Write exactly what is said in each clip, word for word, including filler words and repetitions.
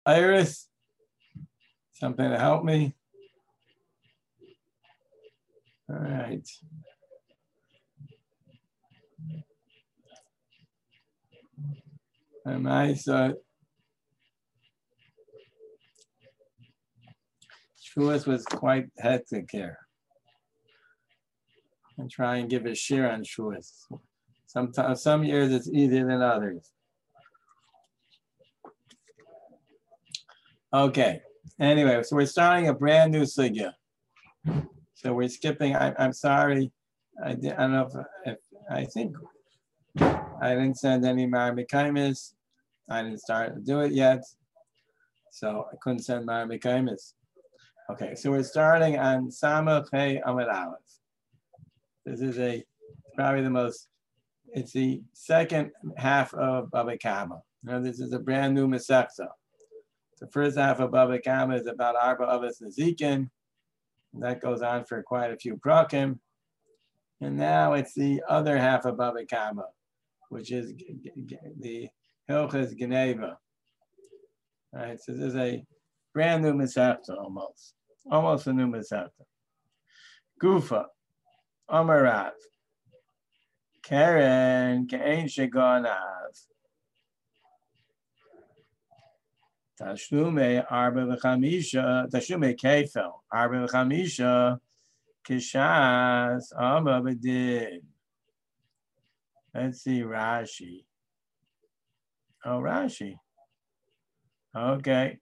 Iris, something to help me? All right. Am I so? Shavuos was quite hectic here. And try and give a share on Shavuos. Sometimes, some years it's easier than others. Okay. Anyway, so we're starting a brand new sugya. So we're skipping. I, I'm sorry. I, did, I don't know if, if I think I didn't send any Maramikaimis. I didn't start to do it yet. So I couldn't send Maramikaimis. Okay, so we're starting on Samach Hey Amud Aleph. This is a probably the most, it's the second half of Baba Kama. Now this is a brand new Masechta. The first half of Baba Kama is about Arba Avos Nezikin. That goes on for quite a few prakim. And now it's the other half of Baba Kama, which is the Hilchas Geneva. All right, so this is a brand new Masechta almost. Almost a new Masechta. Gufa, Amarav, Karen, Ke'en Shegonav, Tashlume Arba V'chamisha, Tashlume Kefel, Arba V'chamisha, Kishas, Amma B'din. Let's see, Rashi. Oh, Rashi. Okay.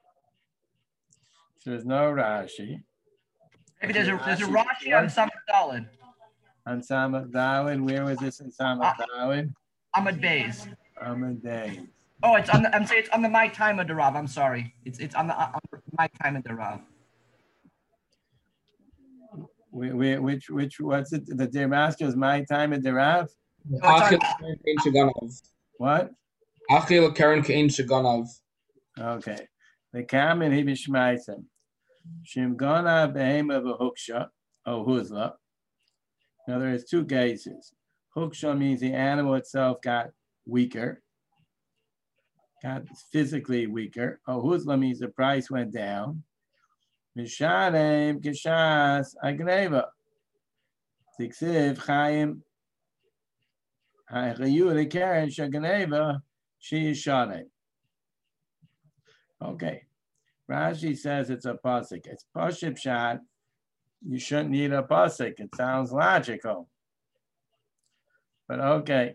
So there's no Rashi. Maybe there's a there's a Rashi on Samach Daled. On Samach Daled, where was this in Samach Daled? Amud Beis. Amud Beis. Oh, it's on the. I'm saying it's on the My Time of the Rav. I'm sorry. It's it's on the on My Time of the Rav. Which which what's it? The Damascus My Time of the Rav. What? Achil Karen Kein Shaganav. Okay. The Kamen he b'shmaisim. Shim gana behema v'huksha, oh huzla. Now there's two cases. Huksha means the animal itself got weaker, got physically weaker. Oh huzla means the price went down. Mishanem kishas agneva. Tiksiv chayim hachayu lekaren shagneva she shanem. Okay. Rashi says it's a pasuk. It's pashib shot. You shouldn't need a pasuk. It sounds logical. But okay.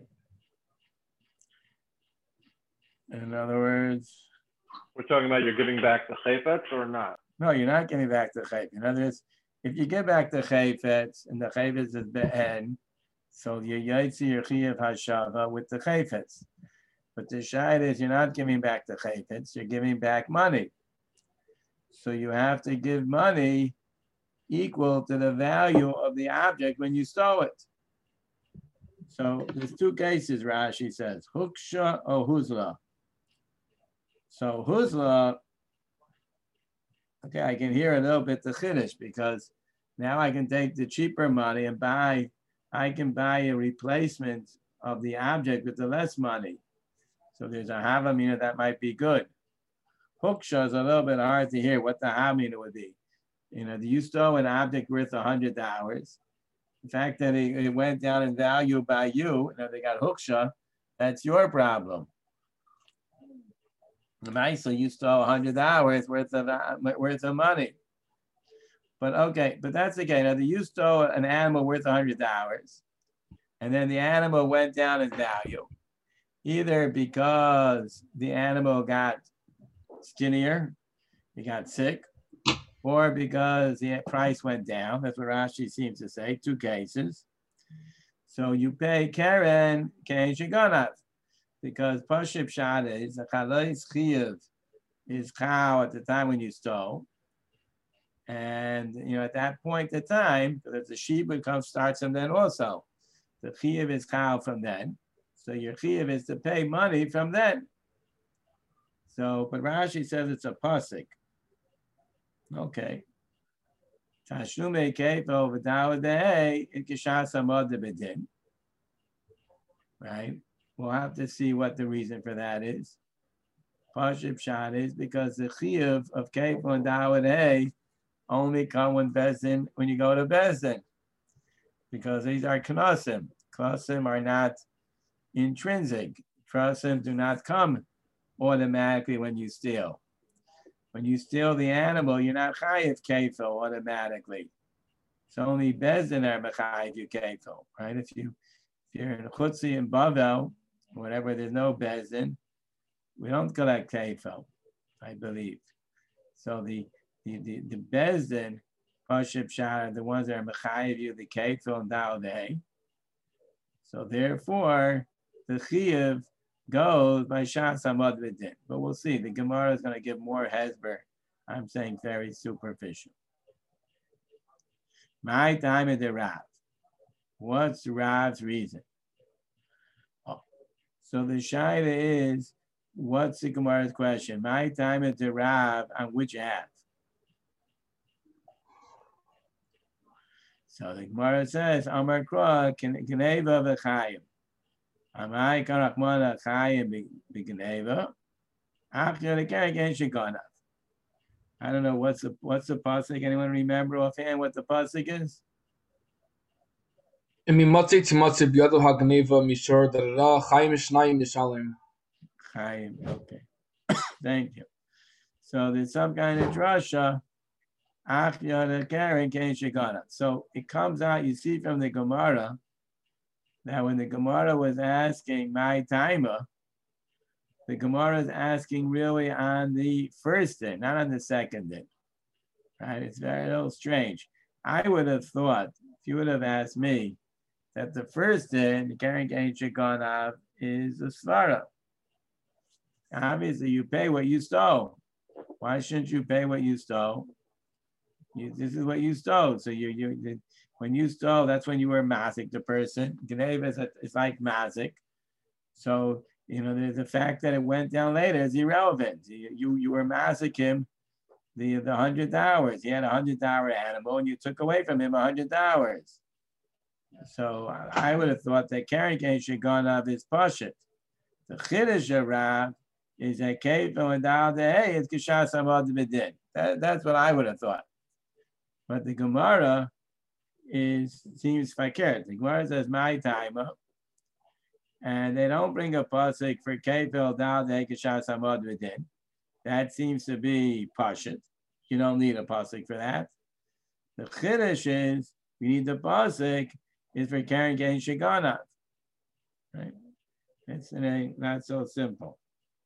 In other words, we're talking about you're giving back the chayfetz or not? No, you're not getting back the chayfetz. In other words, if you give back the chayfetz and the chayfetz is be'en, so you yaitzi your chiyav hashava with the chayfetz. But the shayt is you're not giving back the chayfetz, you're giving back money. So you have to give money equal to the value of the object when you stole it. So there's two cases, Rashi says, Huksha or Huzla. So Huzla, okay, I can hear a little bit the Chiddush because now I can take the cheaper money and buy, I can buy a replacement of the object with the less money. So there's a Havamina that might be good. Huksha is a little bit hard to hear what the Havamina would be. You know, you stole an object worth one hundred dollars. The fact that it, it went down in value by you, you know, they got Huksha, that's your problem. Nice, so you stole one hundred dollars worth of, worth of money. But okay, but that's okay. Now, you stole an animal worth one hundred dollars, and then the animal went down in value, either because the animal got skinnier, he got sick, or because the price went down. That's what Rashi seems to say, two cases. So you pay Karen, Kein Shiganav, because Pashib Shad is a Chalais Chiyav is cow at the time when you stole. And, you know, at that point in time, because the sheep would come, starts from then also. The Chiyav is cow from then. So your Chiyav is to pay money from then. So, but Rashi says it's a pasuk. Okay. Tashlume kefo v'daladei ikishas amod bedin. Right. We'll have to see what the reason for that is. Pashib Shad is because the chiyuv of Kefil and Dawud Hay only come when Bezdin, when you go to Bezdin, because these are knasim. Knasim are not intrinsic. Knasim do not come automatically when you steal. When you steal the animal, you're not chayiv Kefil automatically. It's only Bezdin are mechayiv you Kefil, right? If you if you're in Chutzi and Bavel, whatever, there's no Bezdin, we don't collect Kefil, I believe. So the the the, the Bezdin, Pashib Shad, are the ones that are mechayiv you the Kefil and Dawdei. So therefore, the chiyuv goes by Shas Hamad V'Din. But we'll see. The Gemara is going to give more hesber. I'm saying very superficial. My time of the Rav. What's Rav's reason? Oh. So the Shaila is, what's the Gemara's question? My time at the Rav on which half? So the Gemara says, Amar Kra, Geneva v'chayim. Amai karakmana chayim b'geneva. Achya l'kerek en sheganav. I don't know, what's the what's the pasuk? Anyone remember offhand what the pasuk is? Mimatzi timatzi b'yadu hagneva mishor darara chayim shnayim nishalim. Chayim, okay. Thank you. So there's some kind of drasha. So it comes out, you see from the Gemara, that when the Gemara was asking my timer, the Gemara is asking really on the first day, not on the second day. Right? It's very a little strange. I would have thought, if you would have asked me, that the first day, the Karen Kain Shekanav is a svara. Obviously, you pay what you stole. Why shouldn't you pay what you stole? You, this is what you stole. So you, you, when you stole, that's when you were mazik the person. Geneva is, is like mazik. So, you know, the, the fact that it went down later is irrelevant. You, you, you were mazik him the, the hundred hours. He had a hundred hour animal and you took away from him a hundred hours. So I would have thought that carrying should gone of his pashit. The chiddush of Rav is a kefil and down the hey, it's kishas amad b'din. That, that's what I would have thought. But the Gemara is seems fakir. The Gemara says my timer, and they don't bring a pasuk for kefil down the kishas amad b'din. That seems to be pashit. You don't need a pasuk for that. The chiddush is we need the pasuk is for carrying gain shiganav. Right? It's a, not so simple.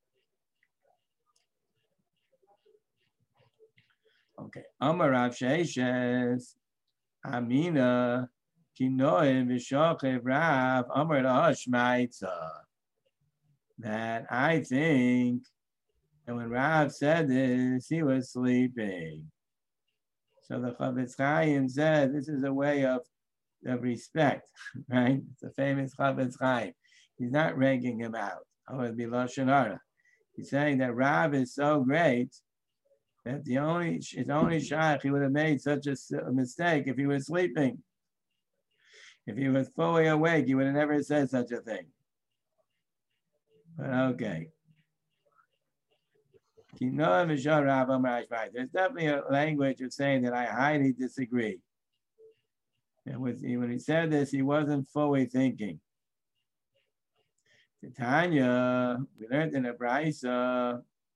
Okay. Amar Rav Sheishes Amina Kinoim Vishochev Rav Amar Hashmaitza. That I think that when Rav said this, he was sleeping. So the Chavetz Chaim said this is a way of, of respect, right? It's a famous Chavetz Chaim. He's not ranking him out. Oh, it'd be Lashon Hara. He's saying that Rav is so great that the only it's only shaykh he would have made such a, a mistake if he was sleeping. If he was fully awake, he would have never said such a thing. But okay. There's definitely a language of saying that I highly disagree. It was, when he said this, he wasn't fully thinking. Tanya, we learned in the Braisa,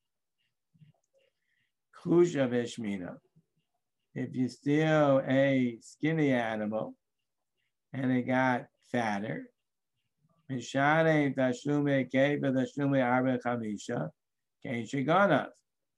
Kusha Veshmina. If you steal a skinny animal and it got fatter, Mishare Tashlume Keva Tashlume Arbe Chamisha, Kain Shiganav.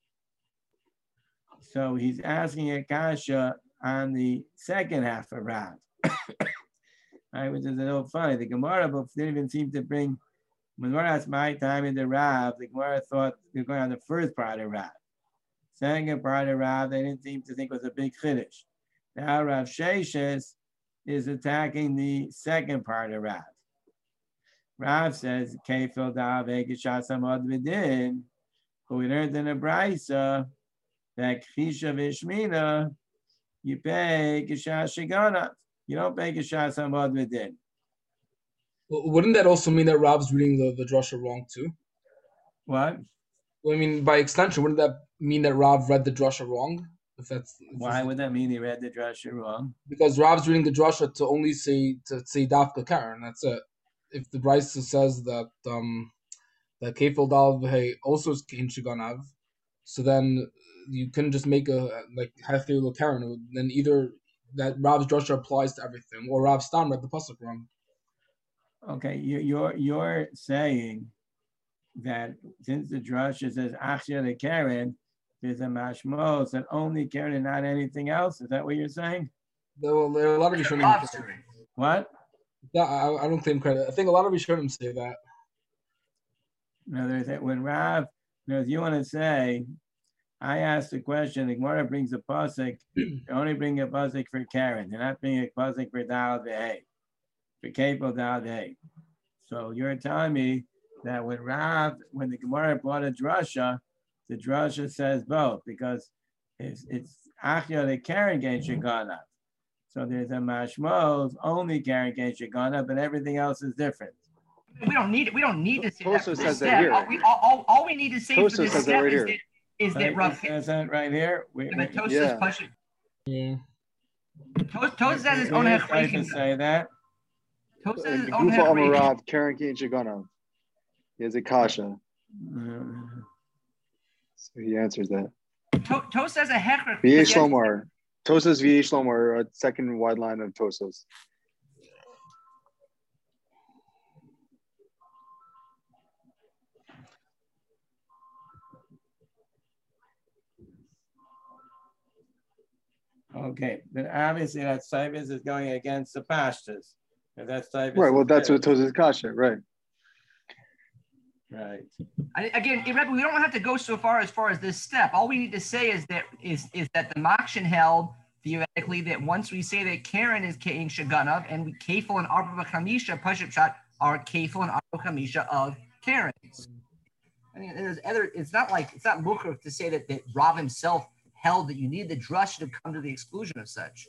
So he's asking a kasha on the second half of Rav. Right, which is a little funny. The Gemara didn't even seem to bring, when Gemara asked my time in the Rav, the Gemara thought they were going on the first part of Rav. Second part of Rav, they didn't seem to think was a big chiddush. Now Rav Sheishes is attacking the second part of Rav. Rav says, Kefil da v'egishas amad v'din, but we learned in the Braisa that Kisha v'shmina, you pay Kishas Shiganav. You don't pay Kishas amad v'din. Well, wouldn't that also mean that Rav's reading the, the drasha wrong too? What? Well, I mean, by extension, wouldn't that mean that Rav read the drasha wrong? If that's if Why would that mean he read the drasha wrong? Because Rav's reading the drasha to only say to say dafka Karen. That's it. If the Brisa says that um that kefil dal v'hei also is kein shiganav, so then you couldn't just make a like hafil Karen. Then either that Rav's drasha applies to everything, or Rav Stam read the pasuk wrong. Okay, you, you're you're saying that since the drasha says achya le Karen, there's a mashmos that only Karen and not anything else. Is that what you're saying? There, well, there are a lot of Rishonim. What? Yeah, I, I don't claim credit. I think a lot of Rishonim say that. No, there's that when Rav, you know, if you want to say, I asked the question, the Gemara brings a pasuk, they only bring a pasuk for Karen. They're not bringing a pasuk for Dal V'Hei, for Kefil Dal V'Hei. So you're telling me that when Rav, when the Gemara brought a drasha, the drasha says both because it's it's Achya the Karen gain Shigana. So there's a mashmos only Karen gain Shigana, but everything else is different. We don't need we don't need to say that. Tosa For says this that step. here. All, we, all, all, all we need to say Tosa for this says that step right is here. that is that Right, Rav it says that right here. We, but Tosa Yeah. is pushing. Yeah. Tosa Tosa says his own Where does Taisa hechrikim. say that? Tosa says his own Gufa hechrikim. Amarav, Karen Kein Shiganav. He has a kasha, Uh, so he answers that. To- Tosa says a hechrik. V'yesh Lomar. Tosas V'yesh Lomar, a second wide line of Tosas. Okay, but obviously that Saibis is going against the pastures. That's Saibis. Right, well, that's what Tosas kasha, right. Right. I, again, Rebbe, we don't have to go so far as far as this step. All we need to say is that is is that the Makshin held theoretically that once we say that Karen is Kein Shaganav and we Kefil and Arba Chamisha Pashup Shot are Kefil and Arba Chamisha of Karen. I mean, there's other. It's not like it's not lucrative to say that that Rav himself held that you need the drush to come to the exclusion of such.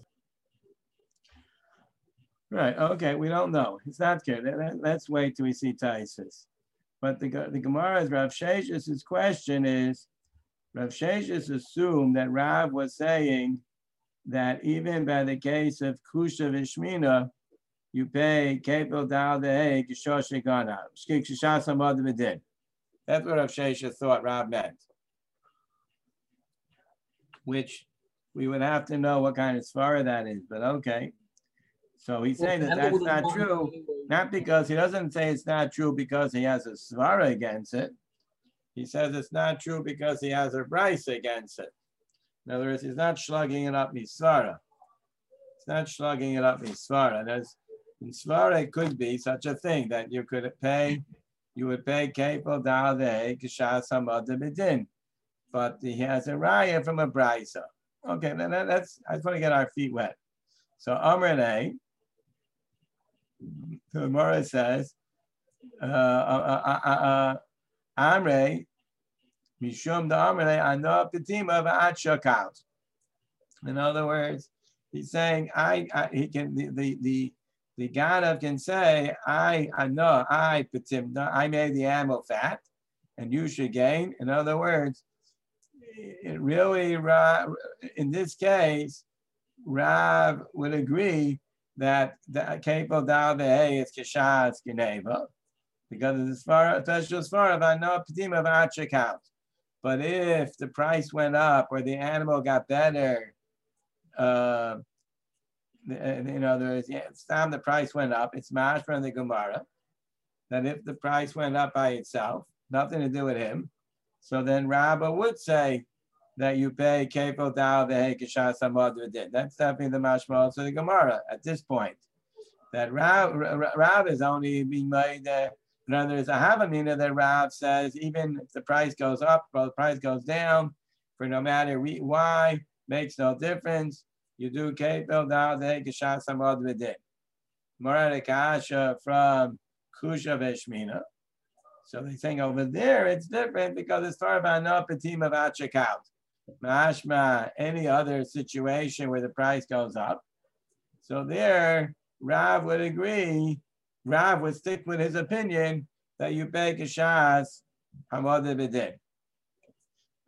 Right. Okay. We don't know. It's not good. Let's wait till we see Taisus. But the the Gemara's Rav Shesh's question is, Rav Shesh's assumed that Rav was saying that even by the case of Kusha Vishmina, you pay Kepel Dal Dehe Gishosh Gana. Shishasam Adam did. That's what Rav Shesha thought Rav meant. Which we would have to know what kind of svara that is, but okay. So he's saying that that's not true, not because he doesn't say it's not true because he has a svara against it. He says it's not true because he has a brisa against it. In other words, he's not slugging it up misvara. It's not slugging it up misvara. There's in svara it could be such a thing that you could pay, you would pay kepel daleh kishas hamada b'din, but he has a raya from a brisa. Okay, then that's I just want to get our feet wet. So Amrei, the Gemara says, uh, uh, uh, uh, Amrei, Mishum the Amrei, Ano Petima v'At. In other words, he's saying, I, I he can the the the, the Ganav can say, I I know I Petim, I made the animal fat, and you should gain. In other words, it really in this case, Rav would agree that the Kepel Dal Ve'eh is Kishas Geneva, because it's as far, especially as far as I know, Petima v'At. But if the price went up or the animal got better, uh, in other words, yeah, it's time the price went up, it's mash from the Gemara, that if the price went up by itself, nothing to do with him, so then Rabba would say that you pay Kepel Dal Ve'eh Kishas Hamad did. That's definitely the mashmal to the Gemara at this point. That Rav, Rav is only being made. Uh, in other words, I have a meaning that Rav says even if the price goes up or the price goes down, for no matter re- why, makes no difference. You do Kepel Dal Ve'eh Kishas Hamad did. Morad Kasha from Kusha Veshmina. So they're saying over there it's different because it's far about no petim of achakaut. Mashma, any other situation where the price goes up. So there, Rav would agree, Rav would stick with his opinion that you pay kashas hamad b'din.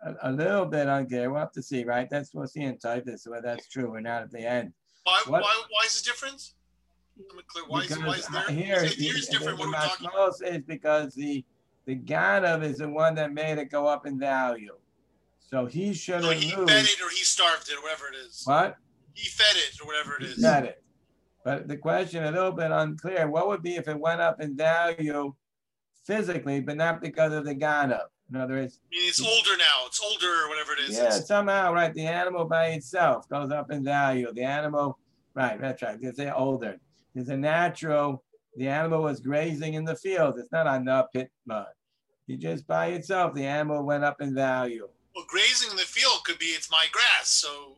a, a little bit unclear. We'll have to see, right? That's we'll see in Titus whether that's true. We're not at the end. Why? What? Why? Why is the difference? I'm clear. Why is, why is there? Here, If here is different. the, What the are we talking? mashmos is because the the Ganav is the one that made it go up in value. So he shouldn't So he lose. fed it or he starved it or whatever it is. What? He fed it or whatever it is. He fed it. But the question a little bit unclear. What would be if it went up in value physically, but not because of the Ganav? In other words, I mean, it's older now. It's older or whatever it is. yeah, It's- somehow, right? The animal by itself goes up in value. The animal, right? That's right. They say older. There's a natural. The animal was grazing in the field. It's not on the pit mud. He just by itself, the animal went up in value. Well, grazing in the field could be it's my grass. So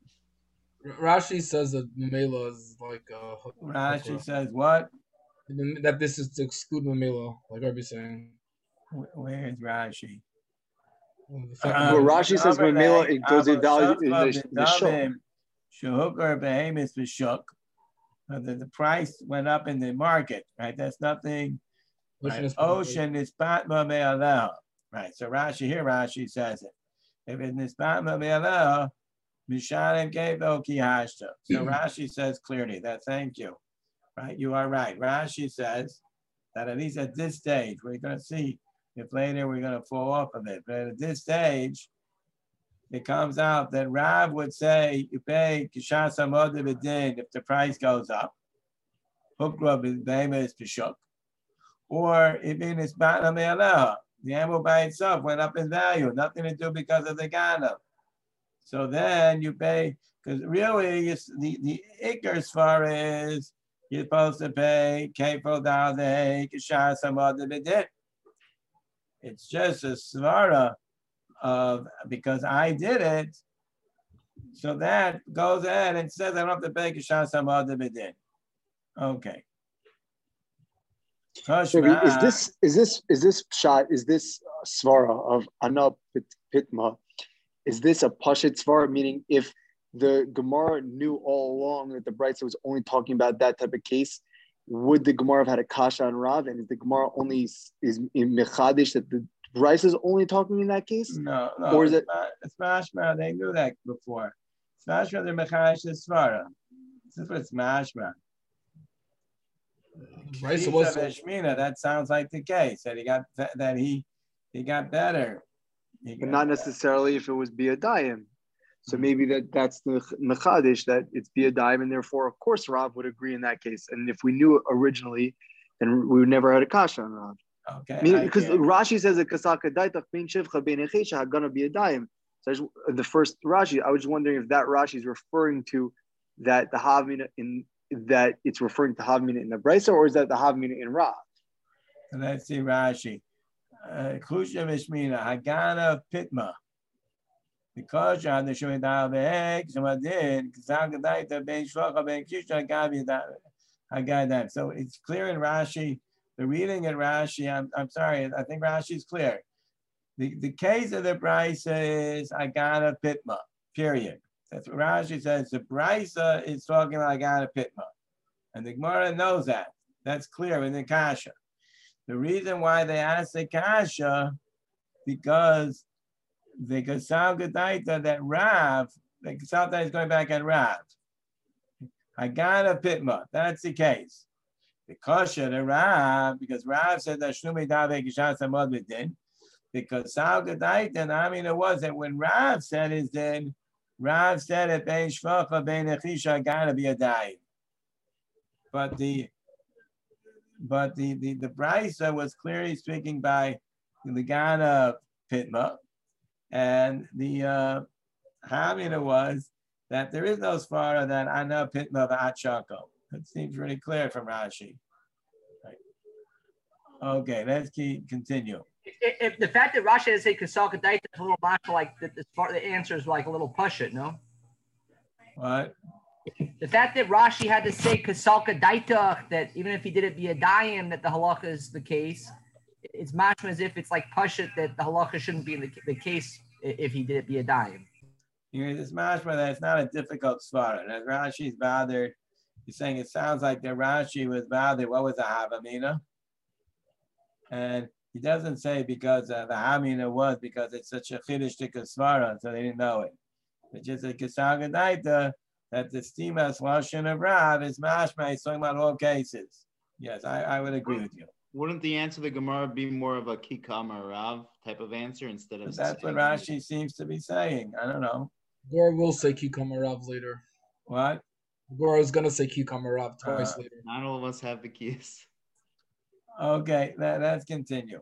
Rashi says that Mamela is like uh Rashi says what? that this is to exclude Mamela, like Rabbi's saying. Wh- Where's Rashi? The fact Um, that- Well, Rashi says when Mela it goes in value in the, the shul. Shehukar behemoth b'shuk. Uh, The, the price went up in the market, right? That's nothing. Ocean Right? is- Ocean is patma me'aleha. Right. So Rashi here, Rashi says it. If it's nispatma me'aleha, mishalim kevo ki hashta. So Rashi says clearly that. Thank you. Right. You are right. Rashi says that at least at this stage, we're going to see if later we're going to fall off of it. But at this stage, it comes out that Rav would say you pay kishas hamod b'din if the price goes up. Hukra b'beima is b'shuk. Or if in its batna me'aleha, the animal by itself went up in value, nothing to do because of the Ganav. So then you pay, because really it's the, the ikar svara is you're supposed to pay kefo dalei kishas hamod b'din. It's just a svara of because I did it, so that goes ahead and says I don't have to pay kishas hamod b'din. Okay. So is this is this is this shot is this uh, svara of ana pit, pitma? Is this a pashit svara? Meaning, if the Gemara knew all along that the Brisa was only talking about that type of case, would the Gemara have had a kasha on Rav? And is the Gemara only is in mechadish that the Brisa is only talking in that case? No, no. Or is it's it- not- It's mashma. They knew that before. It's mashma. They're mechayish svara. This is what it's mashma. Right, so Shita what's v'shmina, that sounds like the case that he got that he he got better. He But got not better. necessarily if it was biadayim. So Mhm. maybe that that's the mechadish that it's biadayim, and therefore, of course, Rav would agree in that case. And if we knew it originally, then we would never had a kasha on Rav. Okay. I mean, I because get it. Rashi says that kasaka daitach bein shivcha bein echesha gonna be a daim. So I just, the first Rashi, I was just wondering if that Rashi is referring to that the havmina in that it's referring to havmina in the brisa, or is that the havmina in Rav? So let's see Rashi. Kusha v'shmina hagana pitma. Because you had the shumi dal ve'ek shamadin k'zagadaita ben shlocha ben kisha gabi hagadam. So it's clear in Rashi. The reading in Rashi, I'm, I'm sorry, I think Rashi's clear. The, the case of the Brisa is Agana Pitma, period. That's what Rashi says. The Brisa is talking about Agana Pitma. And the Gemara knows that. That's clear in the Kasha. The reason why they asked the Kasha, because the Kasal Gadaita that Rav, the Kasal Gadaita is going back on Rav. Agana Pitma, that's the case. The Kasha, the Rav, because Rav said that Shnumi Dave Kishas Hamod B'din, because Sal Gadaita, I mean, it was that when Rav said his din, Rav said it, Bein Shvacha, Bein Echisha, gotta be a dime. But the but the the, the Brisa was clearly speaking by the Gana Pitma, and the uh Hamina was that there is no svara that Ana Pitma V'Achako. It seems really clear from Rashi. Right. Okay, let's keep continue. If, if the fact that Rashi has say Kasal Kadaita is a little macho, like the, the, the answer is like a little push it, no? What? The fact that Rashi had to say Kasal Kadaita, that even if he did it via Dayim, that the halacha is the case, it's mashma as if it's like push it that the halacha shouldn't be the, the case if he did it via Dayim. Here, this mashma that it's not a difficult svara. And as Rashi's bothered, he's saying it sounds like that Rashi was bothered. What was the Havamina? And He doesn't say because uh, the Hamina was because it's such a chiddush to Svara, so they didn't know it. It's just a Kesagadaita that the Stimas Lashon of Rav is mashma. He's talking about all cases. Yes, I, I would agree with you. Wouldn't the answer to the Gemara be more of a Kikam or Rav type of answer instead of? But that's what Rashi seems to be saying. I don't know. Gora will say Kikam Rav later. What? Gora is gonna say Kikam Rav twice Uh, later. Not all of us have the keys. Okay, let, let's continue.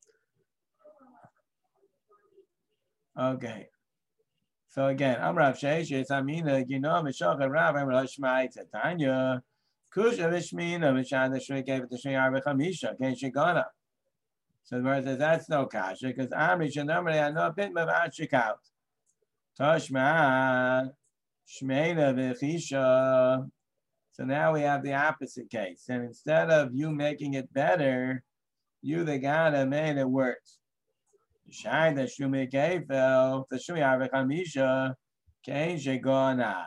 Okay. So again, I'm Rav Sheshes. I mean, you know, Mishach Rav, I'm Rav Shmai Tanya. Kusha Vishmina Mishad the Shri gave it to Shri Arba Chamisha. Can she gonna? So the word says that's no kasha because Amri Shanomri I know a bit of Ashikaut. Toshma Shmeina Vichisha. So now we have the opposite case. And instead of you making it better, you the guy that made it worse. Shine the Shumi Kefel, the Shumi Arba Chamisha, Kain Shegonav.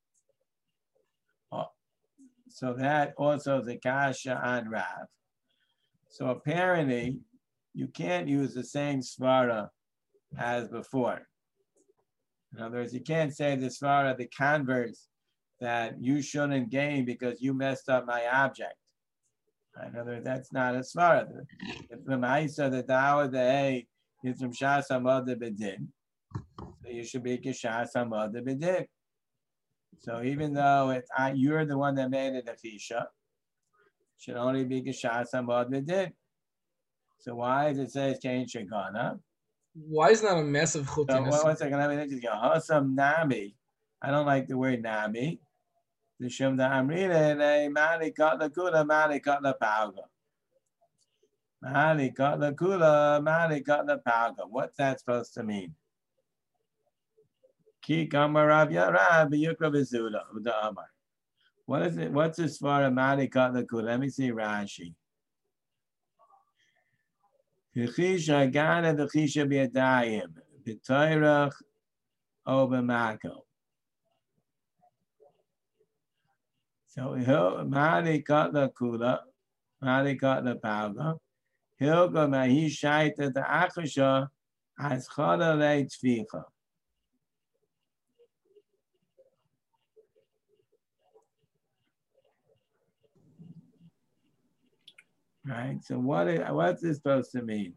So that also is a kasha on Rav. So apparently, you can't use the same svara as before. In other words, you can't say the svara, the converse, that you shouldn't gain because you messed up my object. In other words, that's not a svara. If the ma'isa, the dawa, the a is from shas hamad the bedin, so you should be kishas hamad the bedin. So even though it's I, you're the one that made it a fisha, should only be geshas hamad bedin. So why does it say it's kain shegana? Why is not a massive So chutin? one, one second, let me just go. Hasam nami. I don't like the word nami. The shum da amrina ne mani got la kula mani got la pauga. Mani got la kula mani got la pauga. What's that supposed to mean? Ki kama Rav Yarav b'yukra v'zuda uda amar. What is it? What's this for a mani got la kula? Let me see Rashi. V'chisha gana v'chisha b'yadayim b'toyrach o b'mako. So he'll mani got la kula, mani got la pauga. He'll go mahi shaita the akasha as chada le tzvicha. Right. So what is what's this supposed to mean?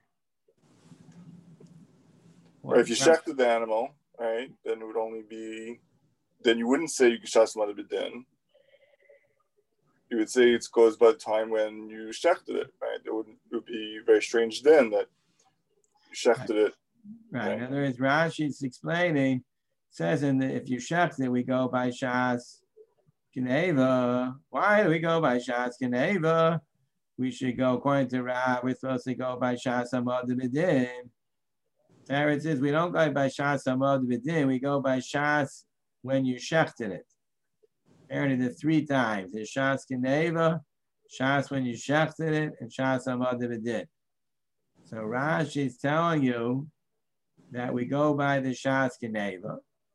Right, if you shechted the animal, right, then it would only be, then you wouldn't say you kishas madabidin. You would say it goes by the time when you shechted it, right? It would, it would be very strange then that you shechted it. Right. right. In other words, Rashi's explaining, says in the, if you shechted it, we go by shas geneva. Why do we go by shas geneva? We should go according to Rav. We're supposed to go by shas hamad b'din. There it says we don't go by shas hamad b'din. We go by shas when you shechted it. Apparently, the three times there's shas geneva, shas when you shechted it, and shas hamad b'din. So Rashi is telling you that we go by the shas geneva,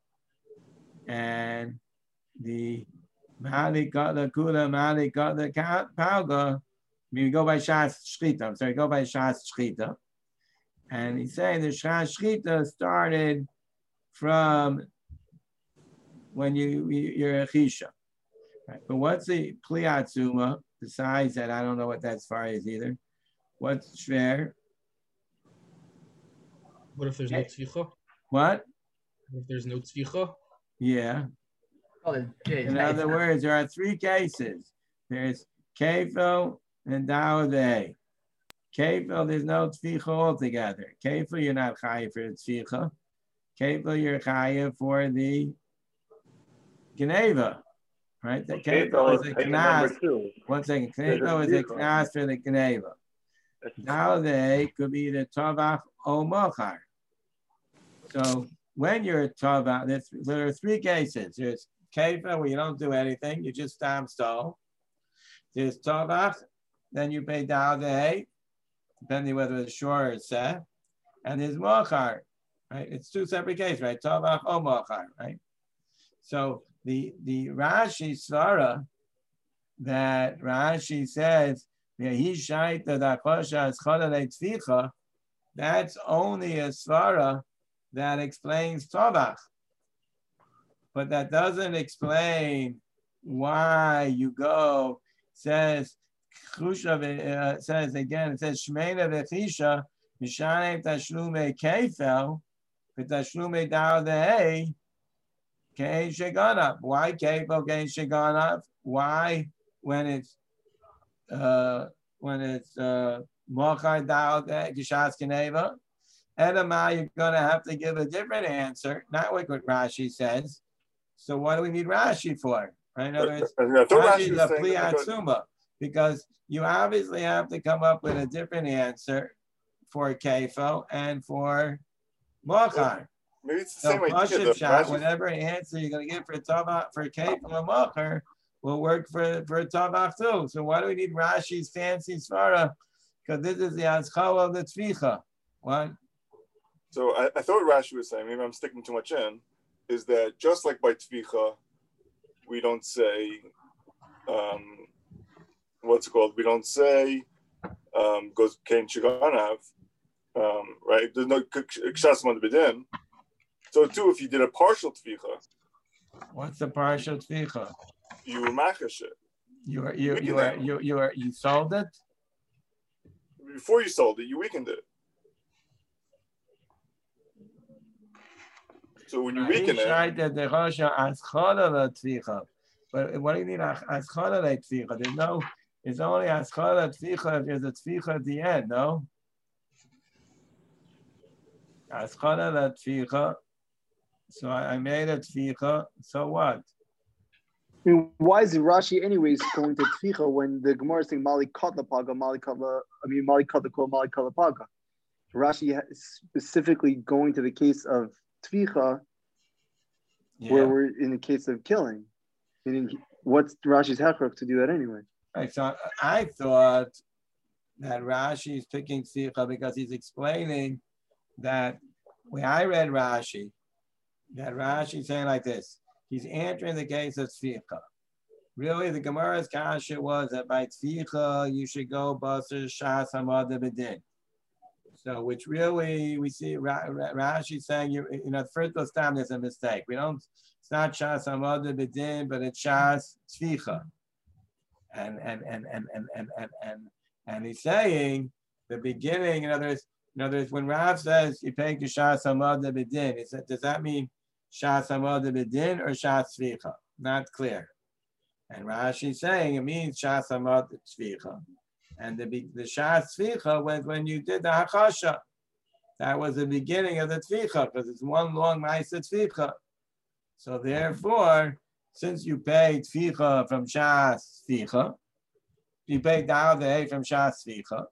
and the mali got the kula, mali got the pauga. I mean, we go by Shas Shchita. I'm sorry, go by Shas Shchita. And he's saying the Shas Shchita started from when you, you're a Chisha. Right? But what's the Pliatzuma, besides that, I don't know what that far is either. What's Shver? What if there's no tzvicha? What? What if there's no tzvicha? Yeah. Oh, In other words, there are three cases. There's Kefil and Dawdei. Kefil, there's no tzvicha altogether. Kefil, you're not chayiv for the tzvicha. Kefil, you're chayiv for the Geneva. Right? The Kefil is a knas. One second. Kefil is a knas for the Geneva. Dawdei could be the Tavach o Mochar. So when you're Tavach, there are three cases. There's Kefil, where you don't do anything, you just stam stole. There's Tavach, then you pay Dawdei, depending whether it's shor or seh. And there's Mochar, right? It's two separate cases, right? Tavach o Mochar, right? So the, the Rashi Svara that Rashi says That's only a svara that explains tovach, but that doesn't explain why you go. It says uh, says again. It says shmeina v'chisha mishanim tashlume kefel v'tashlume da'odei kein sheganav. Why kefel kein sheganav? Why when it's uh, when it's uh, mochai da'odei gishas keneva? Edamah, you're going to have to give a different answer, not what Rashi says. So what do we need Rashi for? Right? In other words, Rashi is a pli atzuma, because you obviously have to come up with a different answer for kefo and for mochar. Maybe it's the so same idea. Shot, whatever answer you're going to give for tovach for kefo and mochar will work for for tovach too. So why do we need Rashi's fancy svara? Because this is the azchal of the tzvicha. What? So I, I thought Rashi was saying, maybe I'm sticking too much in, is that just like by tvicha, we don't say, um, what's it called? We don't say, um, goes kain shiganav, um, right? There's no kshas man b'din. So too, if you did a partial tvicha, what's the partial tvicha? You machash it. You are you you are you you are you sold it. Before you sold it, you weakened it. So when you weaken it, but what do you mean aschala tvicha? There's no, it's only aschala tvicha if there's a tvicha at the end, no? Aschala tvicha. So I, I made a tvicha. So what? I mean, why is Rashi anyways going to tvicha when the Gemara is saying Mali Katla Paga, Mali Katla, I mean Mali Katla Kol, Mali Katla Paga? Rashi is specifically going to the case of tvicha, yeah. Where we're in the case of killing. Meaning, what's Rashi's hachrach to do that anyway? Right. So I thought that Rashi is picking tvicha because he's explaining that when I read Rashi, that Rashi is saying like this. He's answering the case of tvicha. Really, the Gemara's kasha was that by tvicha you should go basar shas hamad b'din. So, which really we see Rashi saying, you, you know, first of all, there's a mistake. We don't, it's not Shas Hamad B'din, but it's Shas Tvicha. And and and and and and and and and he's saying the beginning, in other words, in other words, when Rav says you pay Shas Hamad B'din, is that, does that mean Shas Hamad B'din or Shas Tvicha? Not clear. And Rashi is saying it means Shas Hamad Tvicha. And the the shas tvicha was when you did the hakasha. That was the beginning of the tvicha because it's one long ma'aseh tvicha. So therefore, since you pay tvicha from shas tvicha, you pay da'odei from shas tvicha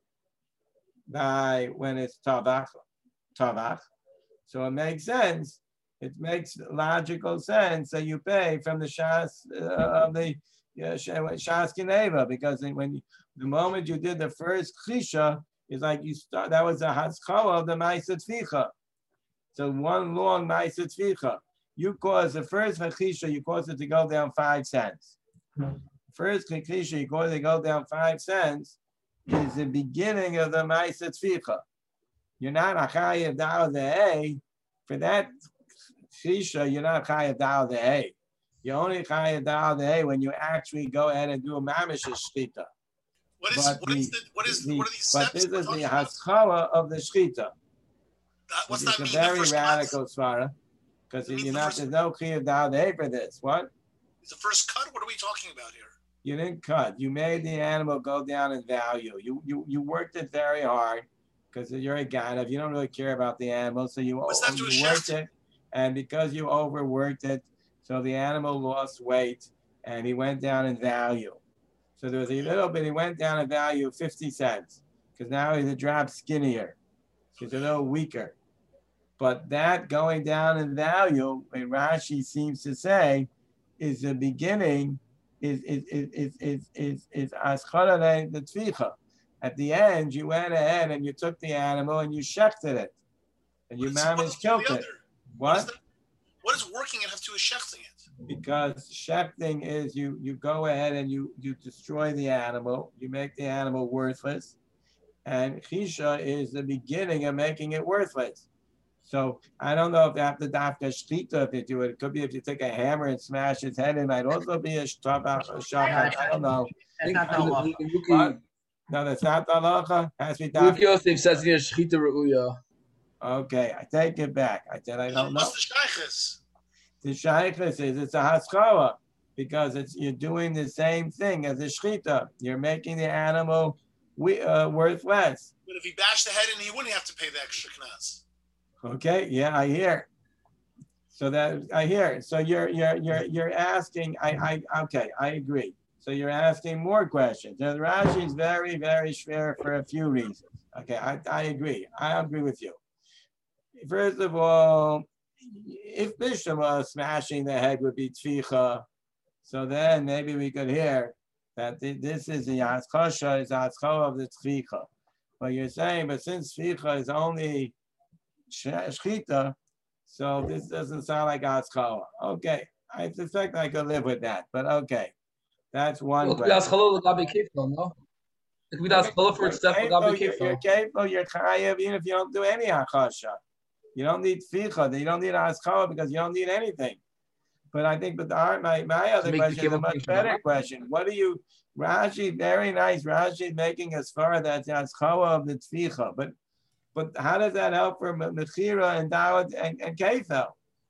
by when it's tavach, tavach. So it makes sense. It makes logical sense that you pay from the shas uh, of the uh, shas kineva, because when you, the moment you did the first chisha, it's like you start, that was the haskala of the ma'aseh tvicha. So one long ma'aseh tvicha. You caused the first chisha, you caused it to go down five cents. First chisha, you caused it to go down five cents, is the beginning of the ma'aseh tvicha. You're not a chayav da'odei. For that chisha, you're not chayav da'odei. You only chayav da'odei when you actually go ahead and do a mamish shchita. What is, what, the, is the, what is the, what are these but steps? But this is the haskala of the shchita. That, what's that mean? It's a very radical svara, because you're the not. First, there's no chiyuv da'odei for this. What? It's the first cut. What are we talking about here? You didn't cut. You made the animal go down in value. You you you worked it very hard because you're a ganav. You don't really care about the animal, so you, what's that to you a worked chef? it, and because you overworked it, so the animal lost weight and he went down in value. So there was a little bit, he went down in value of fifty cents because now he's a drop skinnier. He's a little weaker. But that going down in value, when Rashi seems to say, is the beginning, is is is is is is, is aschala the tvicha. At the end, you went ahead and you took the animal and you shechted it. And you mamish killed it. What? What is, what does working it have to do with shechting it? Because shechting is you you go ahead and you you destroy the animal, you make the animal worthless, and chisha is the beginning of making it worthless. So I don't know if you have to dafka shlita if you do it. It could be if you take a hammer and smash his head. It might also be a shabbat. I don't know. That's not the halacha. What? No, that's not the halacha. Has to be Luke dafka. Yosef says here shchita reuya. Okay, I take it back. I said I don't know. What's the shaykhis? The shaykhis is it's a haskala because it's you're doing the same thing as a shchita. You're making the animal we uh, worth less. But if he bashed the head in, he wouldn't have to pay the extra knas. Okay, yeah, I hear. So that I hear. So you're you're you're you're asking. I I okay, I agree. So you're asking more questions. Now, Rashi is very very fair for a few reasons. Okay, I I agree. I agree with you. First of all, if Bishama smashing the head would be tficha, so then maybe we could hear that this is the yaskasha is atzcha of the tficha. But you're saying, but since tficha is only shchita, so this doesn't sound like atzcha. Okay, I suspect I could live with that. But okay, that's one. Look, that's halal gabi kefil, no? It could be that's halal for step gabi kefil. You're kefil, you're chayav, even if you don't do any hakasha. You don't need tficha. You don't need atzcha because you don't need anything. But I think, but the, my my other question is a much better question. What do you, Rashi? Very nice. Rashi is making as far as that's atzcha of the tficha, but. But how does that help for Mechira and Dawud and, and Kefel?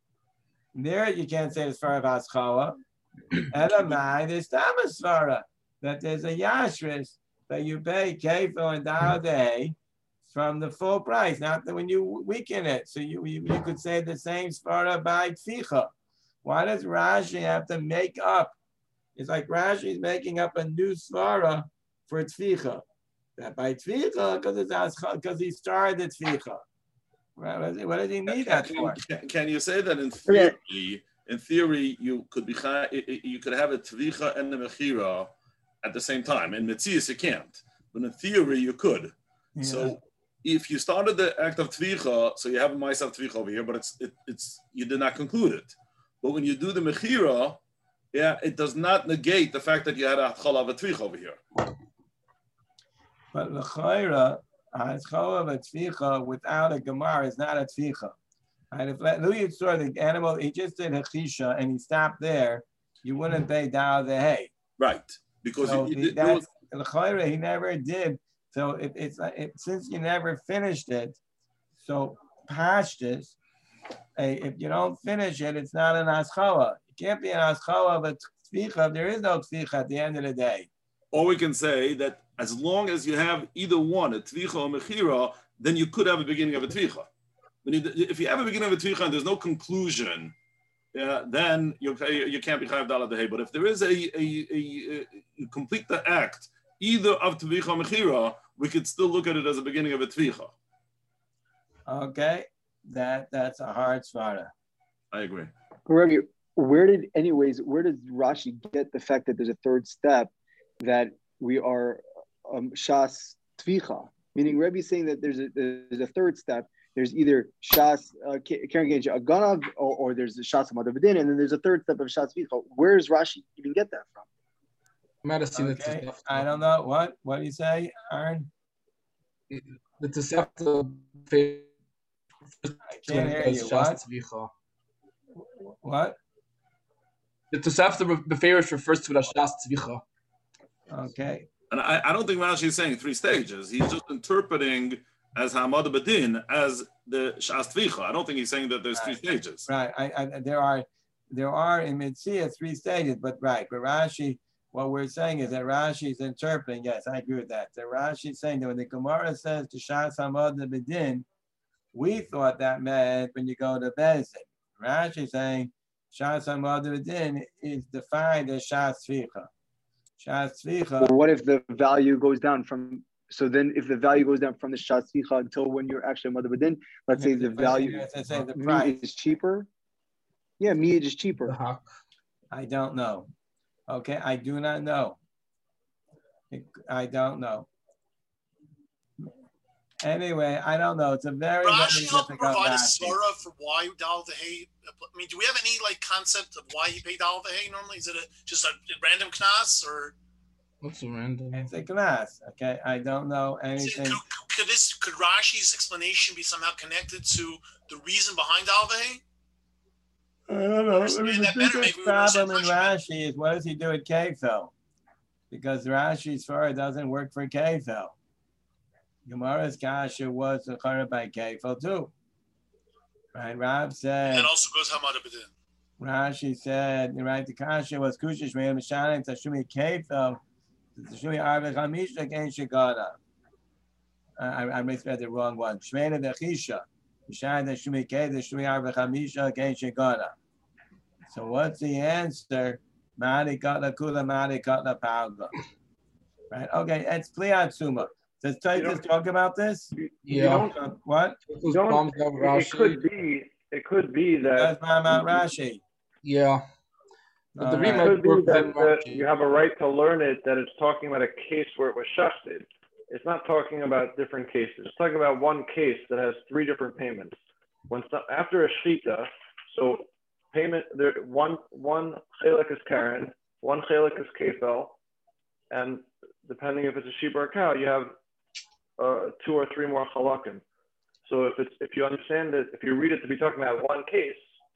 There you can't say as far as Aschala. Elamai, there's Tamasvara, that there's a Yashris that you pay Kefel and Dawud from the full price, not that when you weaken it. So you, you, you could say the same Svara by Tficha. Why does Rashi have to make up? It's like Rashi is making up a new Svara for Tficha. That by tficha, because it's because he started the tficha. Right? What does he need that for? Can, can you say that in theory? In theory, you could be you could have a tvicha and a mechira at the same time. In metzius, you can't, but in theory, you could. Yeah. So if you started the act of tvicha, so you have a ma'aser of tvicha over here, but it's it, it's you did not conclude it. But when you do the mechira, yeah, it does not negate the fact that you had a atchala of a tvicha over here. But l'chayra, ha'atzcha of a tficha without a gemara is not a tficha. And if Louis saw the animal, he just did hachisha and he stopped there, you wouldn't pay down the hay. Right, because so you, the, you, that's l'chayra. He never did. So it, it's it, since you never finished it, so pashtus, if you don't finish it, it's not an aschala. It can't be an aschala of a tficha. There is no tficha at the end of the day. Or we can say that as long as you have either one, a tvicha or mechira, then you could have a beginning of a tvicha. If you have a beginning of a tvicha and there's no conclusion, yeah, then you you can't be chayav dalad dehay. But if there is a, a, a, a complete the act either of tvicha or mechira, we could still look at it as a beginning of a tvicha. Okay, that that's a hard svara. I agree. Rabbi, where did anyways? Where does Rashi get the fact that there's a third step that we are um, shas tvicha? Meaning, Rebbe is saying that there's a there's a third step. There's either shas carrying a ganav, or, or there's the shas madavadin, and then there's a third step of shas tvicha. Where does Rashi even get that from? Okay. I don't know what. What do you say, Aaron? The Tosefta. I can't hear you. What? What? The Tosefta beferish refers to the shas tvicha. Okay. And I, I don't think Rashi is saying three stages. He's just interpreting as Hamad Badin as the Shas Tvicha. I don't think he's saying that there's right. three stages. Right. I, I, there are there are in Mitzvah three stages, but right. But Rashi, what we're saying is that Rashi is interpreting. Yes, I agree with that. That Rashi is saying that when the Gemara says to Shas Hamad Badin, we thought that meant when you go to Bezin. Rashi is saying Shas Hamad Badin is defined as Shas Tvicha. Well, what if the value goes down from? So then, if the value goes down from the shas tvicha until when you're actually a mother, but then let's say the value say the price is cheaper. Yeah, meat is cheaper. I don't know. Okay, I do not know. I don't know. Anyway, I don't know. It's a very, very Rashi helped difficult provide a Rashi. svara for why Dal Vahey. I mean, do we have any like concept of why he paid Dal Vahey normally? Is it a, just a random knas or? What's a random? It's a knas. Okay, I don't know Is it- anything. Could, could this could Rashi's explanation be somehow connected to the reason behind Dal Vahey? I don't know. Understand The that better, biggest maybe we would understand problem in Rashi is what does he do at Kefil? Because Rashi's Svara doesn't work for Kefil. Gemara's kasha was a chara by Kefil too. Right? Rab said. And that also goes Hamad Abedin. Rashi said, right, the kasha was kushish me'em mishalim tashumi Kefil tashumi arvech hamisha against shigana. I I misread the wrong one. Shmeina dechisha. Mishalim tashumi Kefil tashumi arvech hamisha against shigana. So what's the answer? Mari katla kula mari katla pauga. Right? Okay, it's Pliatsuma. Does Titus talk about this? Yeah. Uh, what? Who's Don't- bombs out It Rashi? could be. It could be that. That's Mount Rashi. Yeah. But the All read right. It might could be work that, within that Rashi. you have a right to learn it. That it's talking about a case where it was shafted. It's not talking about different cases. It's talking about one case that has three different payments. When so, after a shita, so payment there one one chelik is Karen, one chelik is Kefel, and depending if it's a sheep or a cow, you have uh, two or three more halakim. So if it's if you understand it, if you read it to be talking about one case,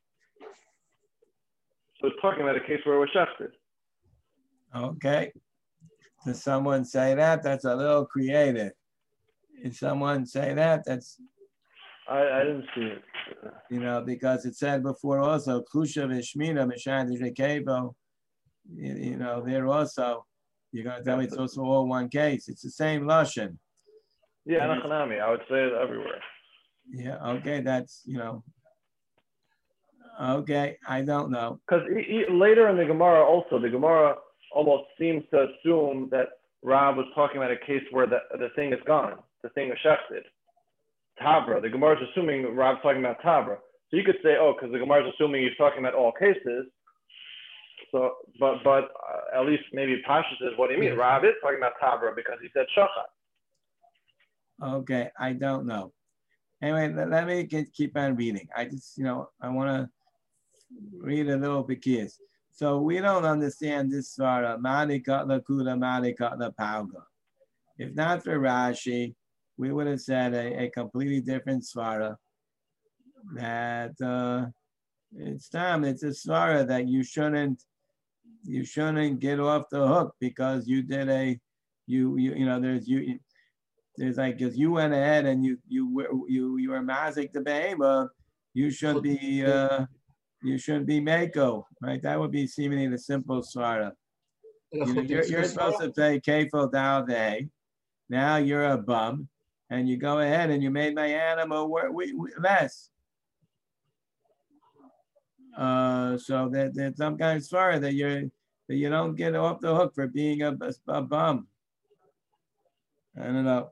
so it's talking about a case where it was shafted. Okay. Does someone say that? That's a little creative. If someone say that, that's, I, I didn't see it. you know, because it said before also, Kusha Vishmina, Mishan Dikebo, you know, there also, you're going to tell me it's also all one case. It's the same Lashon. Yeah, Anachanami. I would say it everywhere. Yeah, okay, that's, you know, okay, I don't know. Because later in the Gemara also, the Gemara almost seems to assume that Rav was talking about a case where the, the thing is gone, the thing is shafted. Tabra, the Gemara is assuming Rav's talking about Tabra. So you could say, oh, because the Gemara is assuming he's talking about all cases. So, but but uh, at least maybe Pashas is what do you mean? Rav is talking about Tabra because he said Shachat. Okay, I don't know. Anyway, let, let me get, keep on reading. I just, you know, I want to read a little bit here. So we don't understand this svara. Mali katla kuda, mali katla pauga. If not for Rashi, we would have said a, a completely different svara. That uh, it's time. It's a svara that you shouldn't, you shouldn't get off the hook because you did a, you you you know, there's you. There's like, if you went ahead and you you you you were mazik the behema, you should be uh, you should be mako, right? That would be seemingly the simple svara. You know, you're, you're supposed to say kefil dal day. Now you're a bum, and you go ahead and you made my animal work we, we, less. Uh, so that there's some kind of svara that you're that you don't get off the hook for being a, a, a bum. I don't know.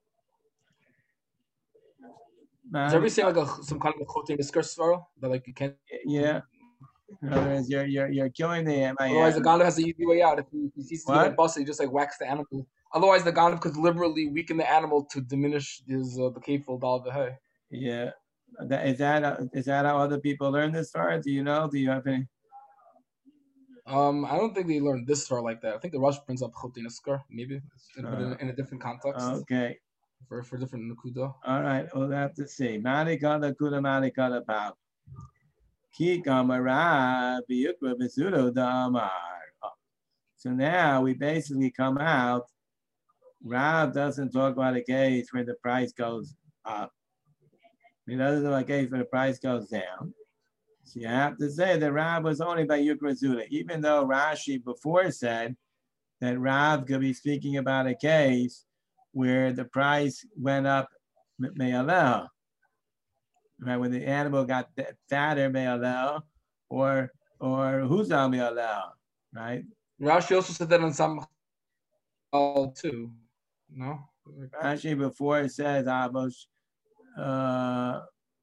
Is everybody saying like a, some kind of a chotin discourse svara that like you can't? Yeah. In other words, you're you're you're killing the M I A. Otherwise, the ganav has an easy way out. If he, if he sees to What? get busted, he just like whacks the animal. Otherwise, the ganav could deliberately weaken the animal to diminish his uh, the kefil dal v'hei. Yeah. That, is that uh, is that how other people learn this far? Do you know? Do you have any? Um, I don't think they learned this far like that. I think the Rush brings up chotin iskar, maybe, in, but in, Uh, in a different context. Okay. For for different nakuda. All right. We'll have to see. Manikata kuda manikata pao. Ki gamara biyukra bisudo damar. So now we basically come out. Rav doesn't talk about a case where the price goes up. He doesn't talk about a case where the price goes down. So you have to say that Rav was only by Yukra Zuda, even though Rashi before said that Rav could be speaking about a case where the price went up me'aleha, right? When the animal got fatter me'aleha, or or huzal me'aleha, right? Rashi also said that on some too. No. Rashi before says Abosh, uh,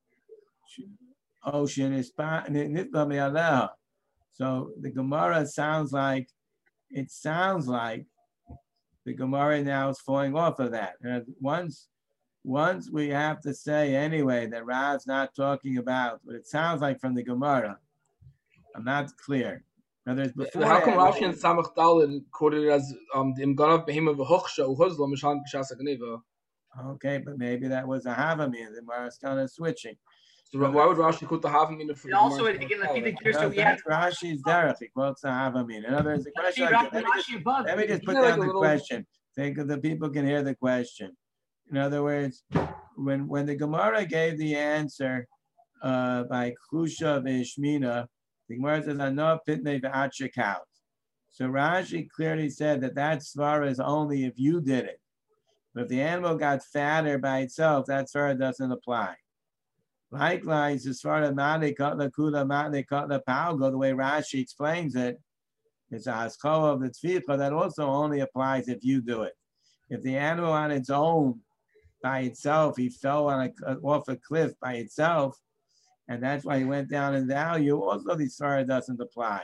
ocean is nitla me'aleha. So the Gemara sounds like it sounds like the Gemara now is falling off of that. And once once we have to say anyway that Rav's not talking about what it sounds like from the Gemara. I'm not clear. Now there's before. How come Rashi and Samach Dalin quoted it as um the Imganav Behema v'Hochsha Uhozlo Mishan B'Shas HaGneva? Okay, but maybe that was a Havamina. The Gemara is kind of switching. So why would Rashi quote the Havamina for the also, Gemara? again, let's see the gears No, that we have. that's Rashi's derech. He quotes the Havamina. In other words, the Let's see question. Rashi- Let me just, Rashi above. let me just put Isn't that down like a the little- question. Think of the people can hear the question. In other words, when when the Gemara gave the answer uh, by Chusha v'Ishmina, the Gemara says, "Anah pitnei v'achikaut." So Rashi clearly said that that svara is only if you did it. But if the animal got fatter by itself, that svara doesn't apply. Likewise, the svara ma'ane katla kuda ma'ane katla palgo, the way Rashi explains it, it's a haskala of the tzvicha that also only applies if you do it. If the animal on its own, by itself, he fell on a, off a cliff by itself, and that's why he went down in value, also the svara doesn't apply.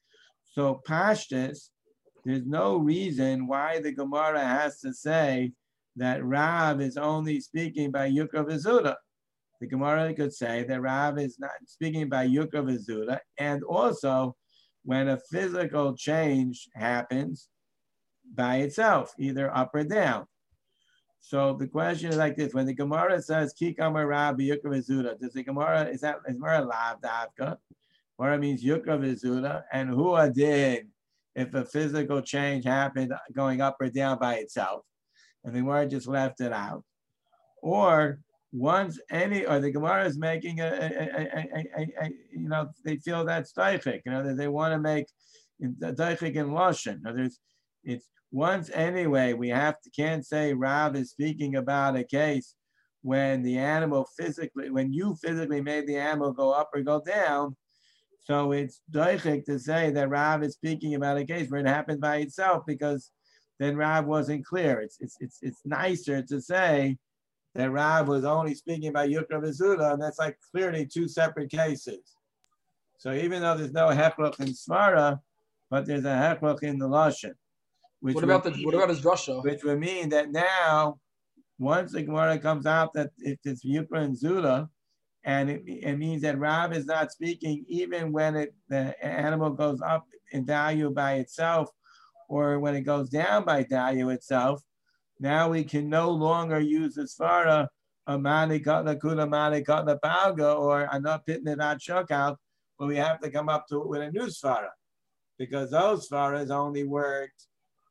So Pashtus, there's no reason why the Gemara has to say that Rav is only speaking by Yukra v'Zuda. The Gemara could say that Rav is not speaking by Yukra v'Zuda, and also when a physical change happens by itself, either up or down. So the question is like this: when the Gemara says "Kikam Rav Yukra v'Zuda," does the Gemara is that is Gemara lav davka? Gemara means Yukra v'Zuda, and Hua did if a physical change happened going up or down by itself, and the Gemara just left it out. Or once any, or the Gemara is making a, a, a, a, a, a you know, they feel that's daichik, you know, that they want to make daichik in Lashon. There's, it's once anyway, we have to, can't say Rav is speaking about a case when the animal physically, when you physically made the animal go up or go down. So it's daichik to say that Rav is speaking about a case where it happened by itself, because then Rav wasn't clear. It's it's it's it's nicer to say that Rav was only speaking about Yukra v'Zuda, and that's like clearly two separate cases. So even though there's no hechlach in Svara, but there's a hechlach in the Lashon. What about the mean, what about his drasha? Which would mean that now, once the Gemara comes out that if it's Yukra and Zuda, and it, it means that Rav is not speaking even when it the animal goes up in value by itself, or when it goes down by value itself. Now we can no longer use the svara amani katla kuda mani katla palga or anah pitnei v'achikaut, but we have to come up to it with a new svara, because those svaras only worked,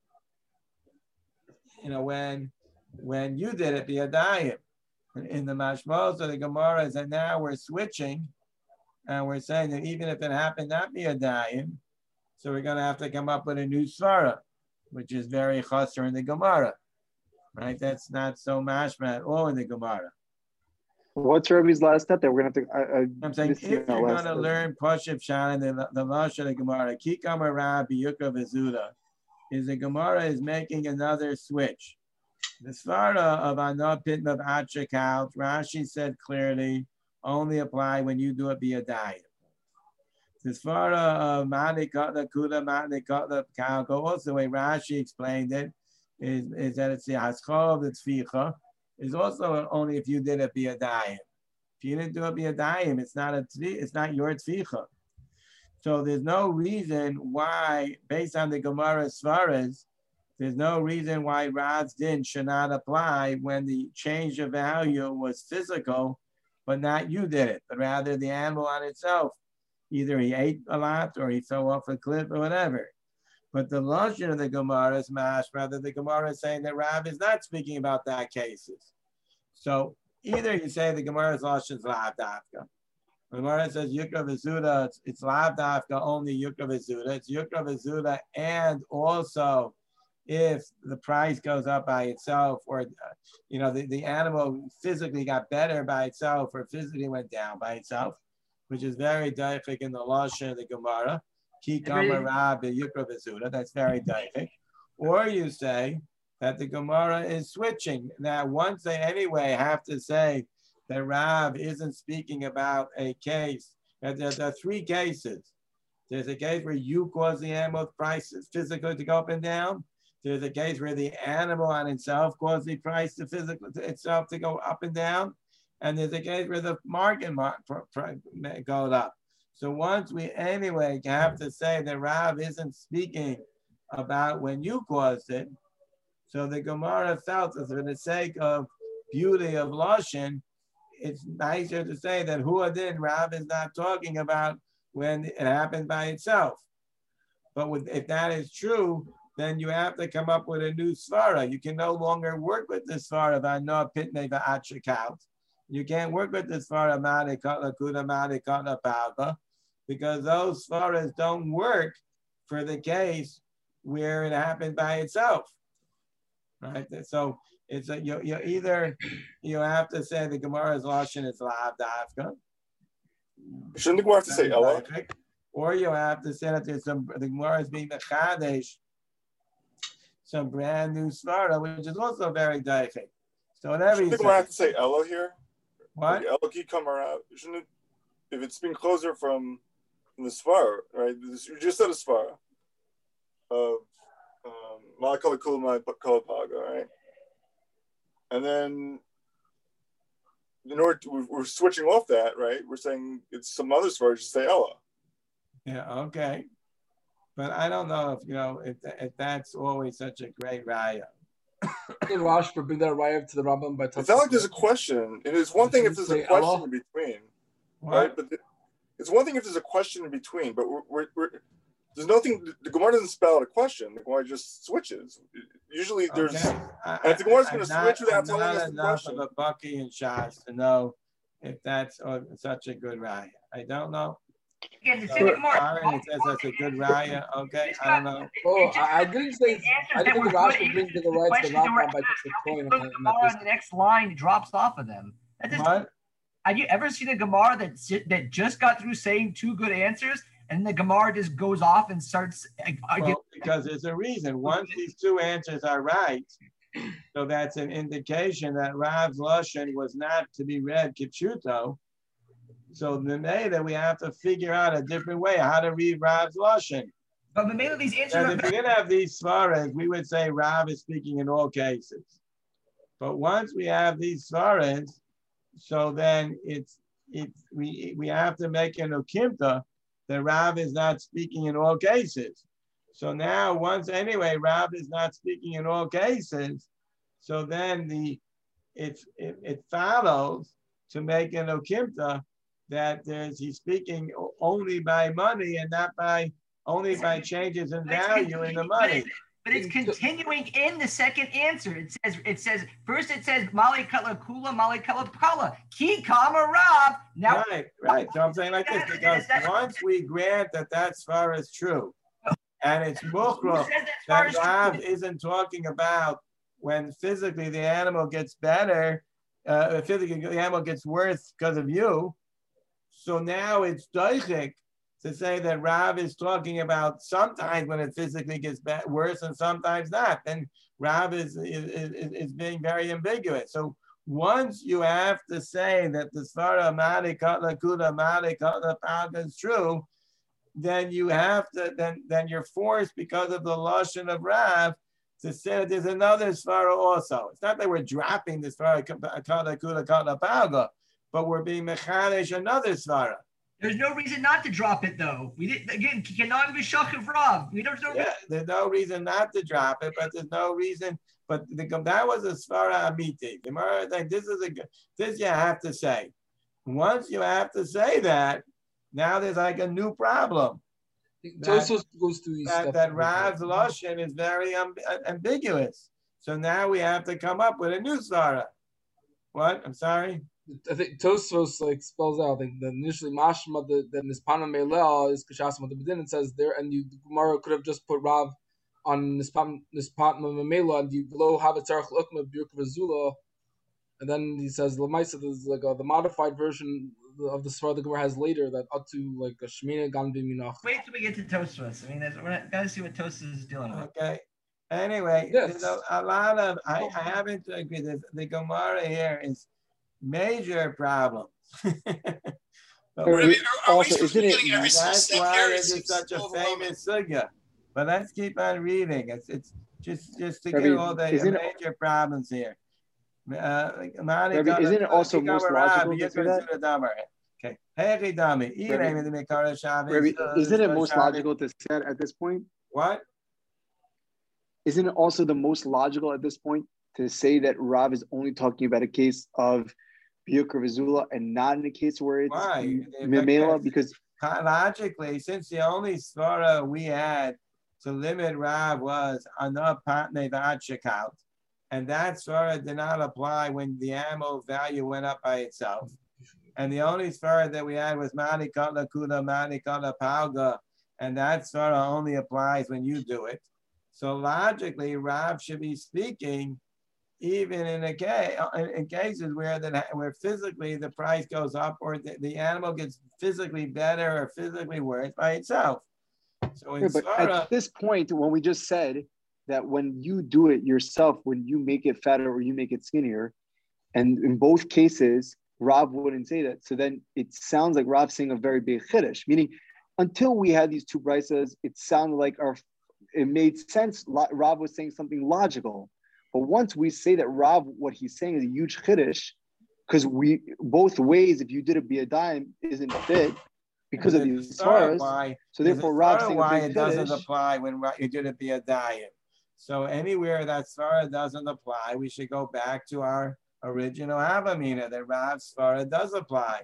you know, when when you did it biyadayim. In the mashmos of the Gemara is that now we're switching, and we're saying that even if it happened not biyadayim, so we're going to have to come up with a new svara, which is very chasser in the Gemara, right? That's not so mashma at all in the Gemara. What's Rabbi's last step that we're going to have to? I, I I'm saying if you're going to learn Pashup Shan, the the Lashon of the Gemara, Kikam Rav Yukra v'Zuda, is the Gemara is making another switch. The svara of Anah Pitnei v'Achikaut, Rashi said clearly, only apply when you do it biyadayim. The svara of Mani Katla Kuda Mani Katla Palgo, also the way Rashi explained it, is, is that it's the haskal of the tzvicha, is also only if you did it biyadayim. If you didn't do it biyadayim, it's not a tzvi, it's not your tzvicha. So there's no reason why, based on the Gemara svaras, there's no reason why Rav's din should not apply when the change of value was physical, but not you did it, but rather the animal on itself. Either he ate a lot or he fell off a cliff or whatever. But the Lashon of the Gemara is mash, rather the Gemara is saying that Rav is not speaking about that cases. So either you say the Gemara's Lashon is lav dafka. The Gemara says Yukra v'Zuda, it's, it's lav dafka, only Yukra v'Zuda. It's Yukra v'Zuda, and also if the price goes up by itself, or uh, you know the, the animal physically got better by itself, or physically went down by itself, which is very daifik in the Lashon of the Gemara. Ki kama Rav Yukra v'Zuda, that's very daifik. Or you say that the Gemara is switching. Now, once they anyway have to say that Rav isn't speaking about a case, that there, there are three cases. There's a case where you cause the animal's prices physically to go up and down. There's a case where the animal on itself caused the price to physical to itself to go up and down. And there's a case where the market goes up. So once we anyway have to say that Rav isn't speaking about when you caused it. So the Gemara felt that for the sake of beauty of Lashon, it's nicer to say that Huadin Rav is not talking about when it happened by itself. But with, if that is true, then you have to come up with a new svara. You can no longer work with the svara of Anah Pitnei Va'achikaut. You can't work with the svara Madikatla Kuda Madikatla Palga, because those svaras don't work for the case where it happened by itself. Right? So it's a, you, you either you have to say the Gemara's Lashon is Lav Davka. Shouldn't the Gemara have to say Ella? Or you have to say that there's some, the Gemara is being Mechadesh, some brand new svara, which is also very daichik. So whatever you say. Shouldn't the Gemara have to say Ella here? What? Like Ella ki come around. Shouldn't it, if it's been closer from, from the svara, right? This, you just said a svara of Malakala Kulma Kalapaga, right? And then in order to, we're, we're switching off that, right? We're saying it's some other svara, just say Ella. Yeah, okay. But I don't know if, you know, if, if that's always such a great raya. The Rosh for bring that raya to the Rambam by It's not like there's a question. It is one thing if there's a question Allah? in between, what? right? But the, it's one thing if there's a question in between, but we're, we're, we're there's nothing, the Gemara doesn't spell out a question. The Gemara just switches. Usually there's, okay. and if the Gemara's going to switch without I'm telling not us the enough question. of a Bucky and Shas to know if that's uh, such a good raya. I don't know. Again, the So, Civic Mark. Aaron, it says that's a good raya. Okay, I don't know. Oh, I, I didn't say, I didn't think the Rosh would bring to the right to the Rambam by just a coin. The Gemara on the next line drops off of them. That just, What? have you ever seen a Gemara that that just got through saying two good answers, and the Gemara just goes off and starts? Well, because there's a reason. Once these two answers are right, so that's an indication that Rav's Lashon was not to be read Kichuto. So the Meda, we have to figure out a different way how to read Rav's Lashon. But the Meda, these answers. And if we didn't have these svaras, we would say Rav is speaking in all cases. But once we have these svaras, so then it's it's we we have to make an ukimta that Rav is not speaking in all cases. So now once anyway Rav is not speaking in all cases, so then the it's it, it follows to make an ukimta that there's he's speaking only by money and not by only by changes in value in the money. But it's continuing in the second answer. It says, it says, first it says, Mali Kala Kula, Mali Kala Kala, Ki Kama Rav. Now, right, right. So I'm saying like this, because once we grant that that svara is true, and it's mukhrah, that Rav isn't talking about when physically the animal gets better, uh, physically the animal gets worse because of you. So now it's doichik to say that Rav is talking about sometimes when it physically gets worse and sometimes not. Then Rav is, is, is, is being very ambiguous. So once you have to say that the svara mali katla kuda mali katla palga is true, then you have to, then, then you're forced because of the lashon of Rav to say that there's another svara also. It's not that we're dropping the svara katla kuda katla palga, but we're being mechadesh another svara. There's no reason not to drop it, though. We did again. Cannot be shachav rav. We don't know. Yeah, there's no reason not to drop it, but there's no reason. But the, that was a svara amiti. The like this is a this you have to say. Once you have to say that, now there's like a new problem. That, goes through that, that Rav's lashon is very um, ambiguous. So now we have to come up with a new svara. What? I'm sorry. I think Tosfos like spells out like the initially mashma the the nispana meilel is kashas madabedin. It says there, and you Gemara could have just put Rav on nispan nispan meilel and you below have a tzarich ukma birkavazula, and then he says lamaisa there's like a, the modified version of the svara the Gemara has later that up to like a shmina gan b'minach. Wait till we get to Tosfos. I mean, we're not, gotta see what Tosfos is dealing with. Okay. Anyway, yes. there's a, a lot of I, I haven't agreed. The, the Gemara here is major problems. But are we, are also, we isn't it, getting every that's step why here? it is such a overwhelming. famous sugya. But let's keep on reading. It's it's Just, just to Rabbi, get all the isn't it- major problems here. Uh, Rabbi, isn't it also most logical to say that? Okay. Rabbi, Rabbi, isn't it most logical to say that at this point? What? Isn't it also the most logical at this point to say that Rav is only talking about a case of Biyukra Vizula and not in a case where it's Why? Memela? Because logically, since the only svara we had to limit Rav was Anah Patne V'Achikaut, and that svara did not apply when the ammo value went up by itself. And the only svara that we had was Manikala Kuda, Manikala Pauga, and that svara only applies when you do it. So logically, Rav should be speaking even in a case, in cases where that where physically the price goes up or the, the animal gets physically better or physically worse by itself. So in yeah, but svara, at this point, when we just said that when you do it yourself, when you make it fatter or you make it skinnier, and in both cases, Rav wouldn't say that. So then it sounds like Rav saying a very big chiddush, meaning until we had these two brises, it sounded like our it made sense. Rav was saying something logical. But once we say that Rav, what he's saying is a huge chiddush, because we both ways, if you did it be a dime, isn't fit because of these svaras. So therefore, Rav saying why a big it doesn't chiddush, apply when you did it be a diet. So anywhere that svara doesn't apply, we should go back to our original Havamina that Rav svara does apply.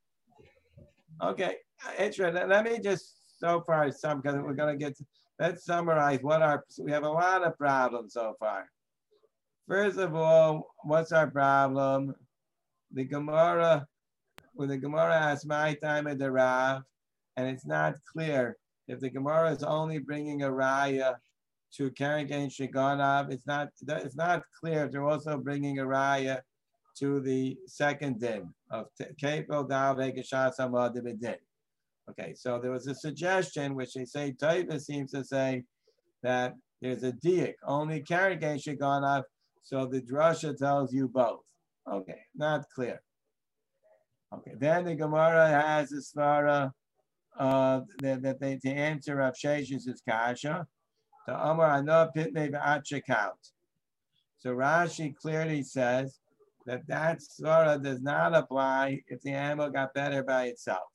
Okay, interesting. Let me just so far some because we're gonna get. To, let's summarize what our. We have a lot of problems so far. First of all, what's our problem? The Gemara, when the Gemara asks my time at the Rav, and it's not clear if the Gemara is only bringing a raya to Karagain Shiganav, it's not it's not clear if they're also bringing a raya to the second din of Kefil Dav Ekashas Amadibidin. Okay, so there was a suggestion which they say Taiva seems to say that there's a diak, only Karagain Shiganav. So the drasha tells you both. Okay, not clear. Okay, then the Gemara has a svara uh, that, that they to answer Rav Shesh's kasha. The Amar Anah Pitnei V'Achikaut. So Rashi clearly says that that svara does not apply if the animal got better by itself.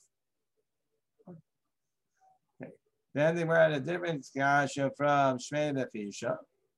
Okay. Then they were at a different kasha from Shmei Befisha.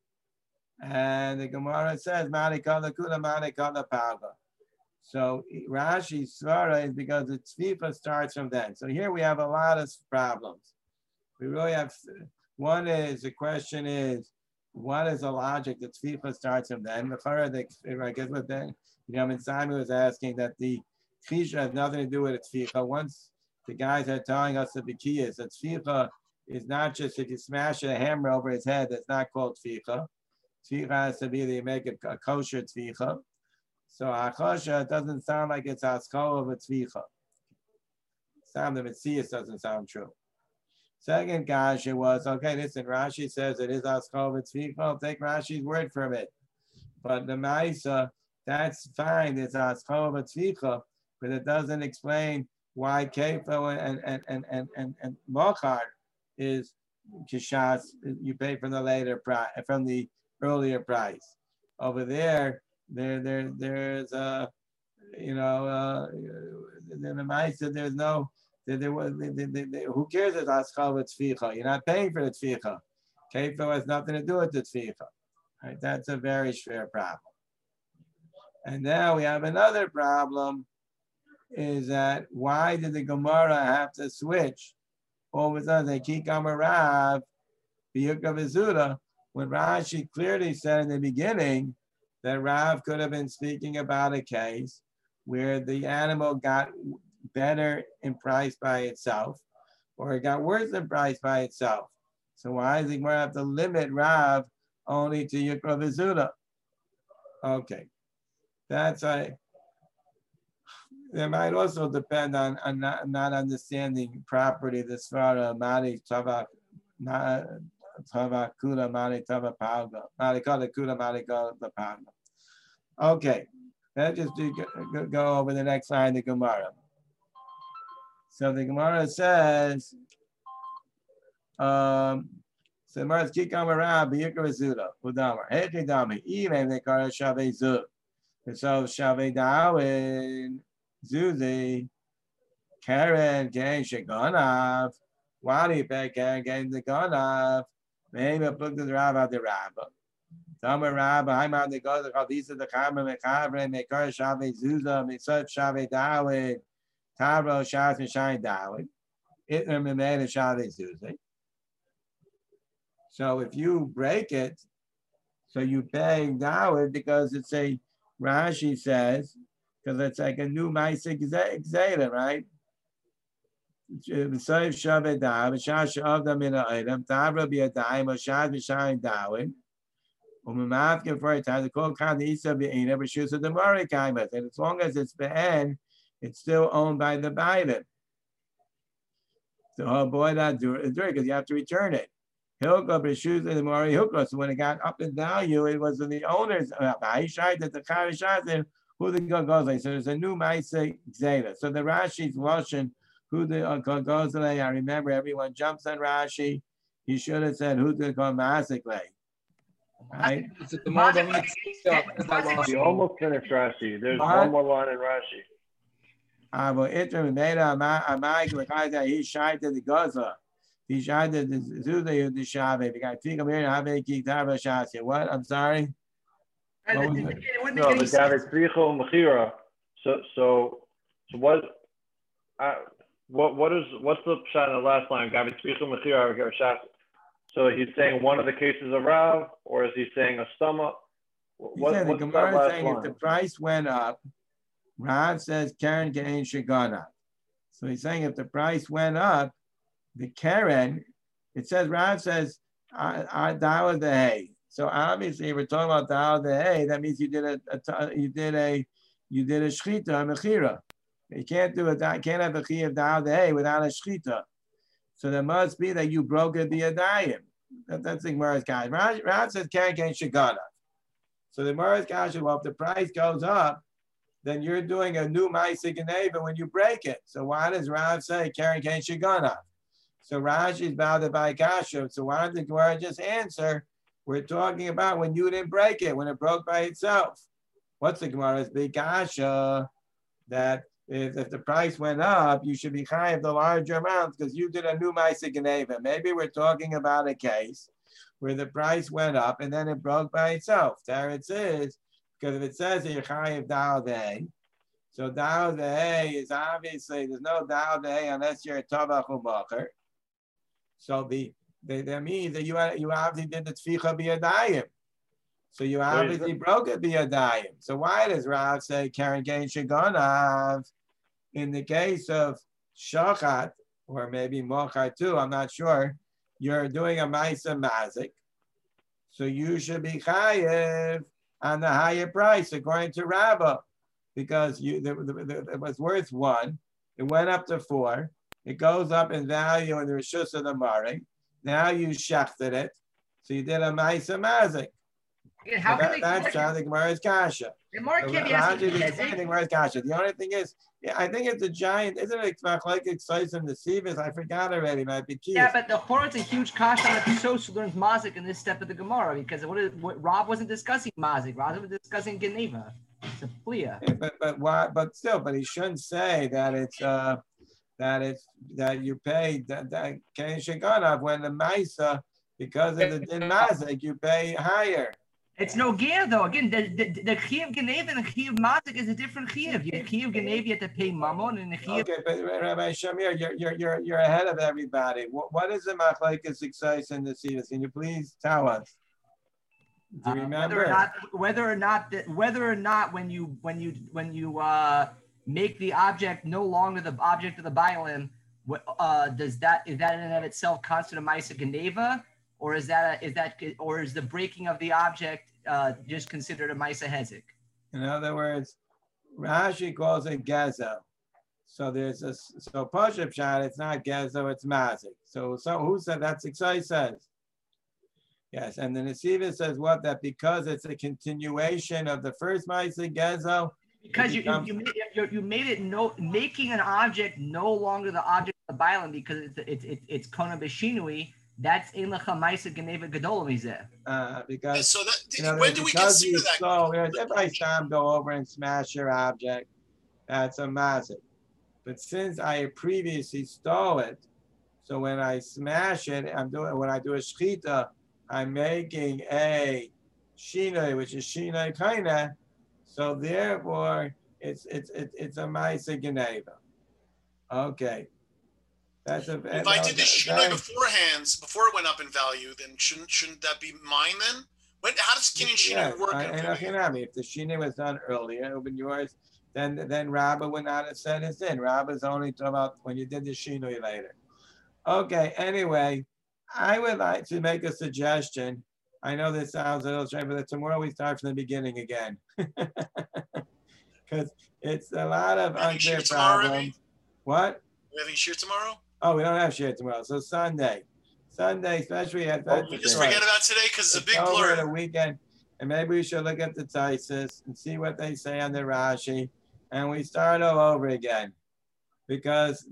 And the Gemara says, Manikala Kuda, Manikala Paga. So Rashi's svara is because the tzvifa starts from then. So here we have a lot of problems. We really have, one is, the question is, what is the logic that tzvifa starts from then? I guess what then, you know, Simon was asking that the chisha has nothing to do with tzvifa. Once the guys are telling us the bikiyas, that tzvifa is not just if you smash a hammer over his head, that's not called tzvifa. Tzvicha has to be the make a, a kosher tzvicha. So achosha doesn't sound like it's askol of a tzvicha. Sound the Metzias doesn't sound true. Second kasha was, okay, listen, Rashi says it is askol of a tzvicha. I'll take Rashi's word from it. But the Maisa, that's fine, it's askol of a tzvicha, but it doesn't explain why kefo and and and and and, and mochar is kishas, you pay from the later price, from the earlier price. Over there, there, there, there's a, you know, uh, the Maisa, there's no, there, there was, who cares if askal with tzvicha? You're not paying for the tzvicha. Kefo has nothing to do with the tzvicha. Right? That's a very fair problem. And now we have another problem, is that why did the Gemara have to switch? All of a sudden, they keep Gamarav, Biyukra Vizura, when Rashi clearly said in the beginning that Rav could have been speaking about a case where the animal got better in price by itself, or it got worse in price by itself. So why is he going to have to limit Rav only to Yukra Vizura? Okay, that's a. It might also depend on, on not, not understanding properly the svara Mari Tavak. Kuda Mari Tava Pauga. Mari Kala Kuda Mari Kala Pauga. Okay, let's just do, go, go over the next line, the Gemara. So the Gemara says, um, So the Gemara is Kikam Rav B'Yikra Zuda Udamar Hechidami Even they call it Shavei Zud. And so Shavei Dawin Zuzi Karen Gain Shaganav. Why do you pay Karen Gain the Ganav? Maybe look to the Rabbi the Rabbi. Tamar Rabbi, I'm on the God of these are the Kamer Mekabre Mekar Shavei Zuza Mitzot Shavei Dawin Taro Shas Mishai Dawin. It made a Shavei Zuzi. So if you break it, so you pay Dawid because it's a, Rashi says, because it's like a new Maisik Zeta, right? So if Shaved Dawid, Shash of them in an item, Tabra be a dime, or Shad Mishai Dawid, Umamafkin for a time, the call count the Isa be in every shoes of the Mari Kaimas. And as long as it's Be'en, it's still owned by the Biden. So, oh boy, that do it because you have to return it. Hilka b'shuz the Mori Hilka. So when it got up in value, it was in the owner's. I tried that the Chavishat who the Gogozle. So there's a new Maisa Zeta. So the Rashi's Russian who the Gogozle. I remember everyone jumps on Rashi. He should have said who the Gomasikle. Right? You almost finished Rashi. There's one more line in Rashi. I will enter made a mic like that. He shied to the Gaza. He shied to the Zuda the Shabe. We got to think of here and have a key Tava Shasya. What? I'm sorry. No, the Gavit Tricho Mechira. So, so, so what? Uh, what? What is? What's the shot in the last line? Gavit Tricho Mechira Shasya. So he's saying one of the cases of Rav, or is he saying a stomach? What, the what's Gemara that last saying line? If the price went up, Rav says Karen Gain Shagana. So he's saying if the price went up, the Karen, it says Rav says I I Dawa the hay. So obviously we're talking about Dawa the hay. That means you did a, a you did a you did a shchita a mechira. You can't do it. Can't have a chi of Dawa the hay without a shchita. So there must be that you broke it via dayim. That, that's the Gemara's guy. Rav, Rav says Karen Gain Shagana. So the Gemara's guy says, well, if the price goes up, then you're doing a new Maisik and Ava when you break it. So why does Rav say Karen Kain Shagana? So Rashi is bound to buy kasha. So why don't the Gemara just answer? We're talking about when you didn't break it, when it broke by itself. What's the Gemara's big kasha? That if, if the price went up, you should be high of the larger amounts because you did a new Maisik and Ava. Maybe we're talking about a case where the price went up and then it broke by itself. There it is. Because if it says that you're chayiv Dao Dei, so Dao Dei is obviously, there's no Dao Dei unless you're a Tovach U'Macher. So the, the, that means that you, you obviously did the Tficha B'Yadayim. So you obviously Wait, broke it B'Yadayim. So why does Rav say Karen Gain Shaganav? In the case of Shachat, or maybe Mochar too, I'm not sure, you're doing a Maisa Mazik. So you should be chayiv on the higher price, according to Rabbah, because you the, the, the, it was worth one, it went up to four, it goes up in value in the Rishus of the Mari. Now you shechted it, so you did a Maisa Mazik. Again, how so can that, they, that's how the Gemara's kasha. The Gemara can't be asking the Gemara's kasha. The only thing is, yeah, I think it's a giant, isn't it? Like it's in the Sivas. I forgot already. Might be key. Yeah, but the Chorot's a huge kasha that the Sos learns Mazik in this step of the Gemara because what, is, what Rob wasn't discussing Mazik. Rob was discussing Geneva. It's a Plia. Yeah, but but why? But still, but he shouldn't say that it's uh that it's that you pay that that Kain Shaganav when the Maisa because of the Din Mazik you pay higher. It's no gear though. Again, the the the Chiyuv Geneva and the Chiyuv Mazik is a different Chiyuv. You Chiyuv Geneva you have to pay Mammon and the Chiyuv. Okay, but Rabbi Shamir, you're you're you're you're ahead of everybody. What what is the Machlekes success in the Sivas? Can you please tell us? Do you remember? Uh, whether or not whether or not that whether or not when you when you when you uh make the object no longer the object of the Bailim, uh does that is that in and of itself constitute a Maisa Geneva? Or is that a, is that or is the breaking of the object uh, just considered a Maisa Hezek? In other words, Rashi calls it Gezo. So there's a so Pashup shot. It's not Gezo, it's Mazik. So so who said that's Iksai says? Yes, and the Nesiva says what that because it's a continuation of the first Maisa Gezo. Because you becomes, you, you, made, you you made it no making an object no longer the object of the Bailam because it's it's it's, it's Kona Beshinui. that's in the Chamaisa Geneva Gadol Mizeh. Uh, because so that, you know, when do we because consider you that? stole, you know, if I saw him go over and smash your object, that's a mazik. But since I previously stole it, so when I smash it, I'm doing when I do a shchita, I'm making a shinoi, which is shinoi kaina. So therefore, it's it's it's it's a ma'aseh geneva. Okay, that's a. If I did the shinoi beforehand, before it went up in value, then shouldn't shouldn't that be mine then? When how does kinyan shinoi yeah, work? I, and okay, if the shinoi was done earlier, it would be yours. Then then Rabbah would not have said it's in. Rabbah's only talking about when you did the shinoi later. Okay, anyway, I would like to make a suggestion. I know this sounds a little strange, but tomorrow we start from the beginning again. Because it's a lot of unclear problems. What? We having shir tomorrow? Oh, we don't have shir tomorrow. So Sunday. Sunday, especially at oh, you just forget about today because it's a big over blur. Over the weekend. And maybe we should look at the Taisus and see what they say on the Rashi. And we start all over again. Because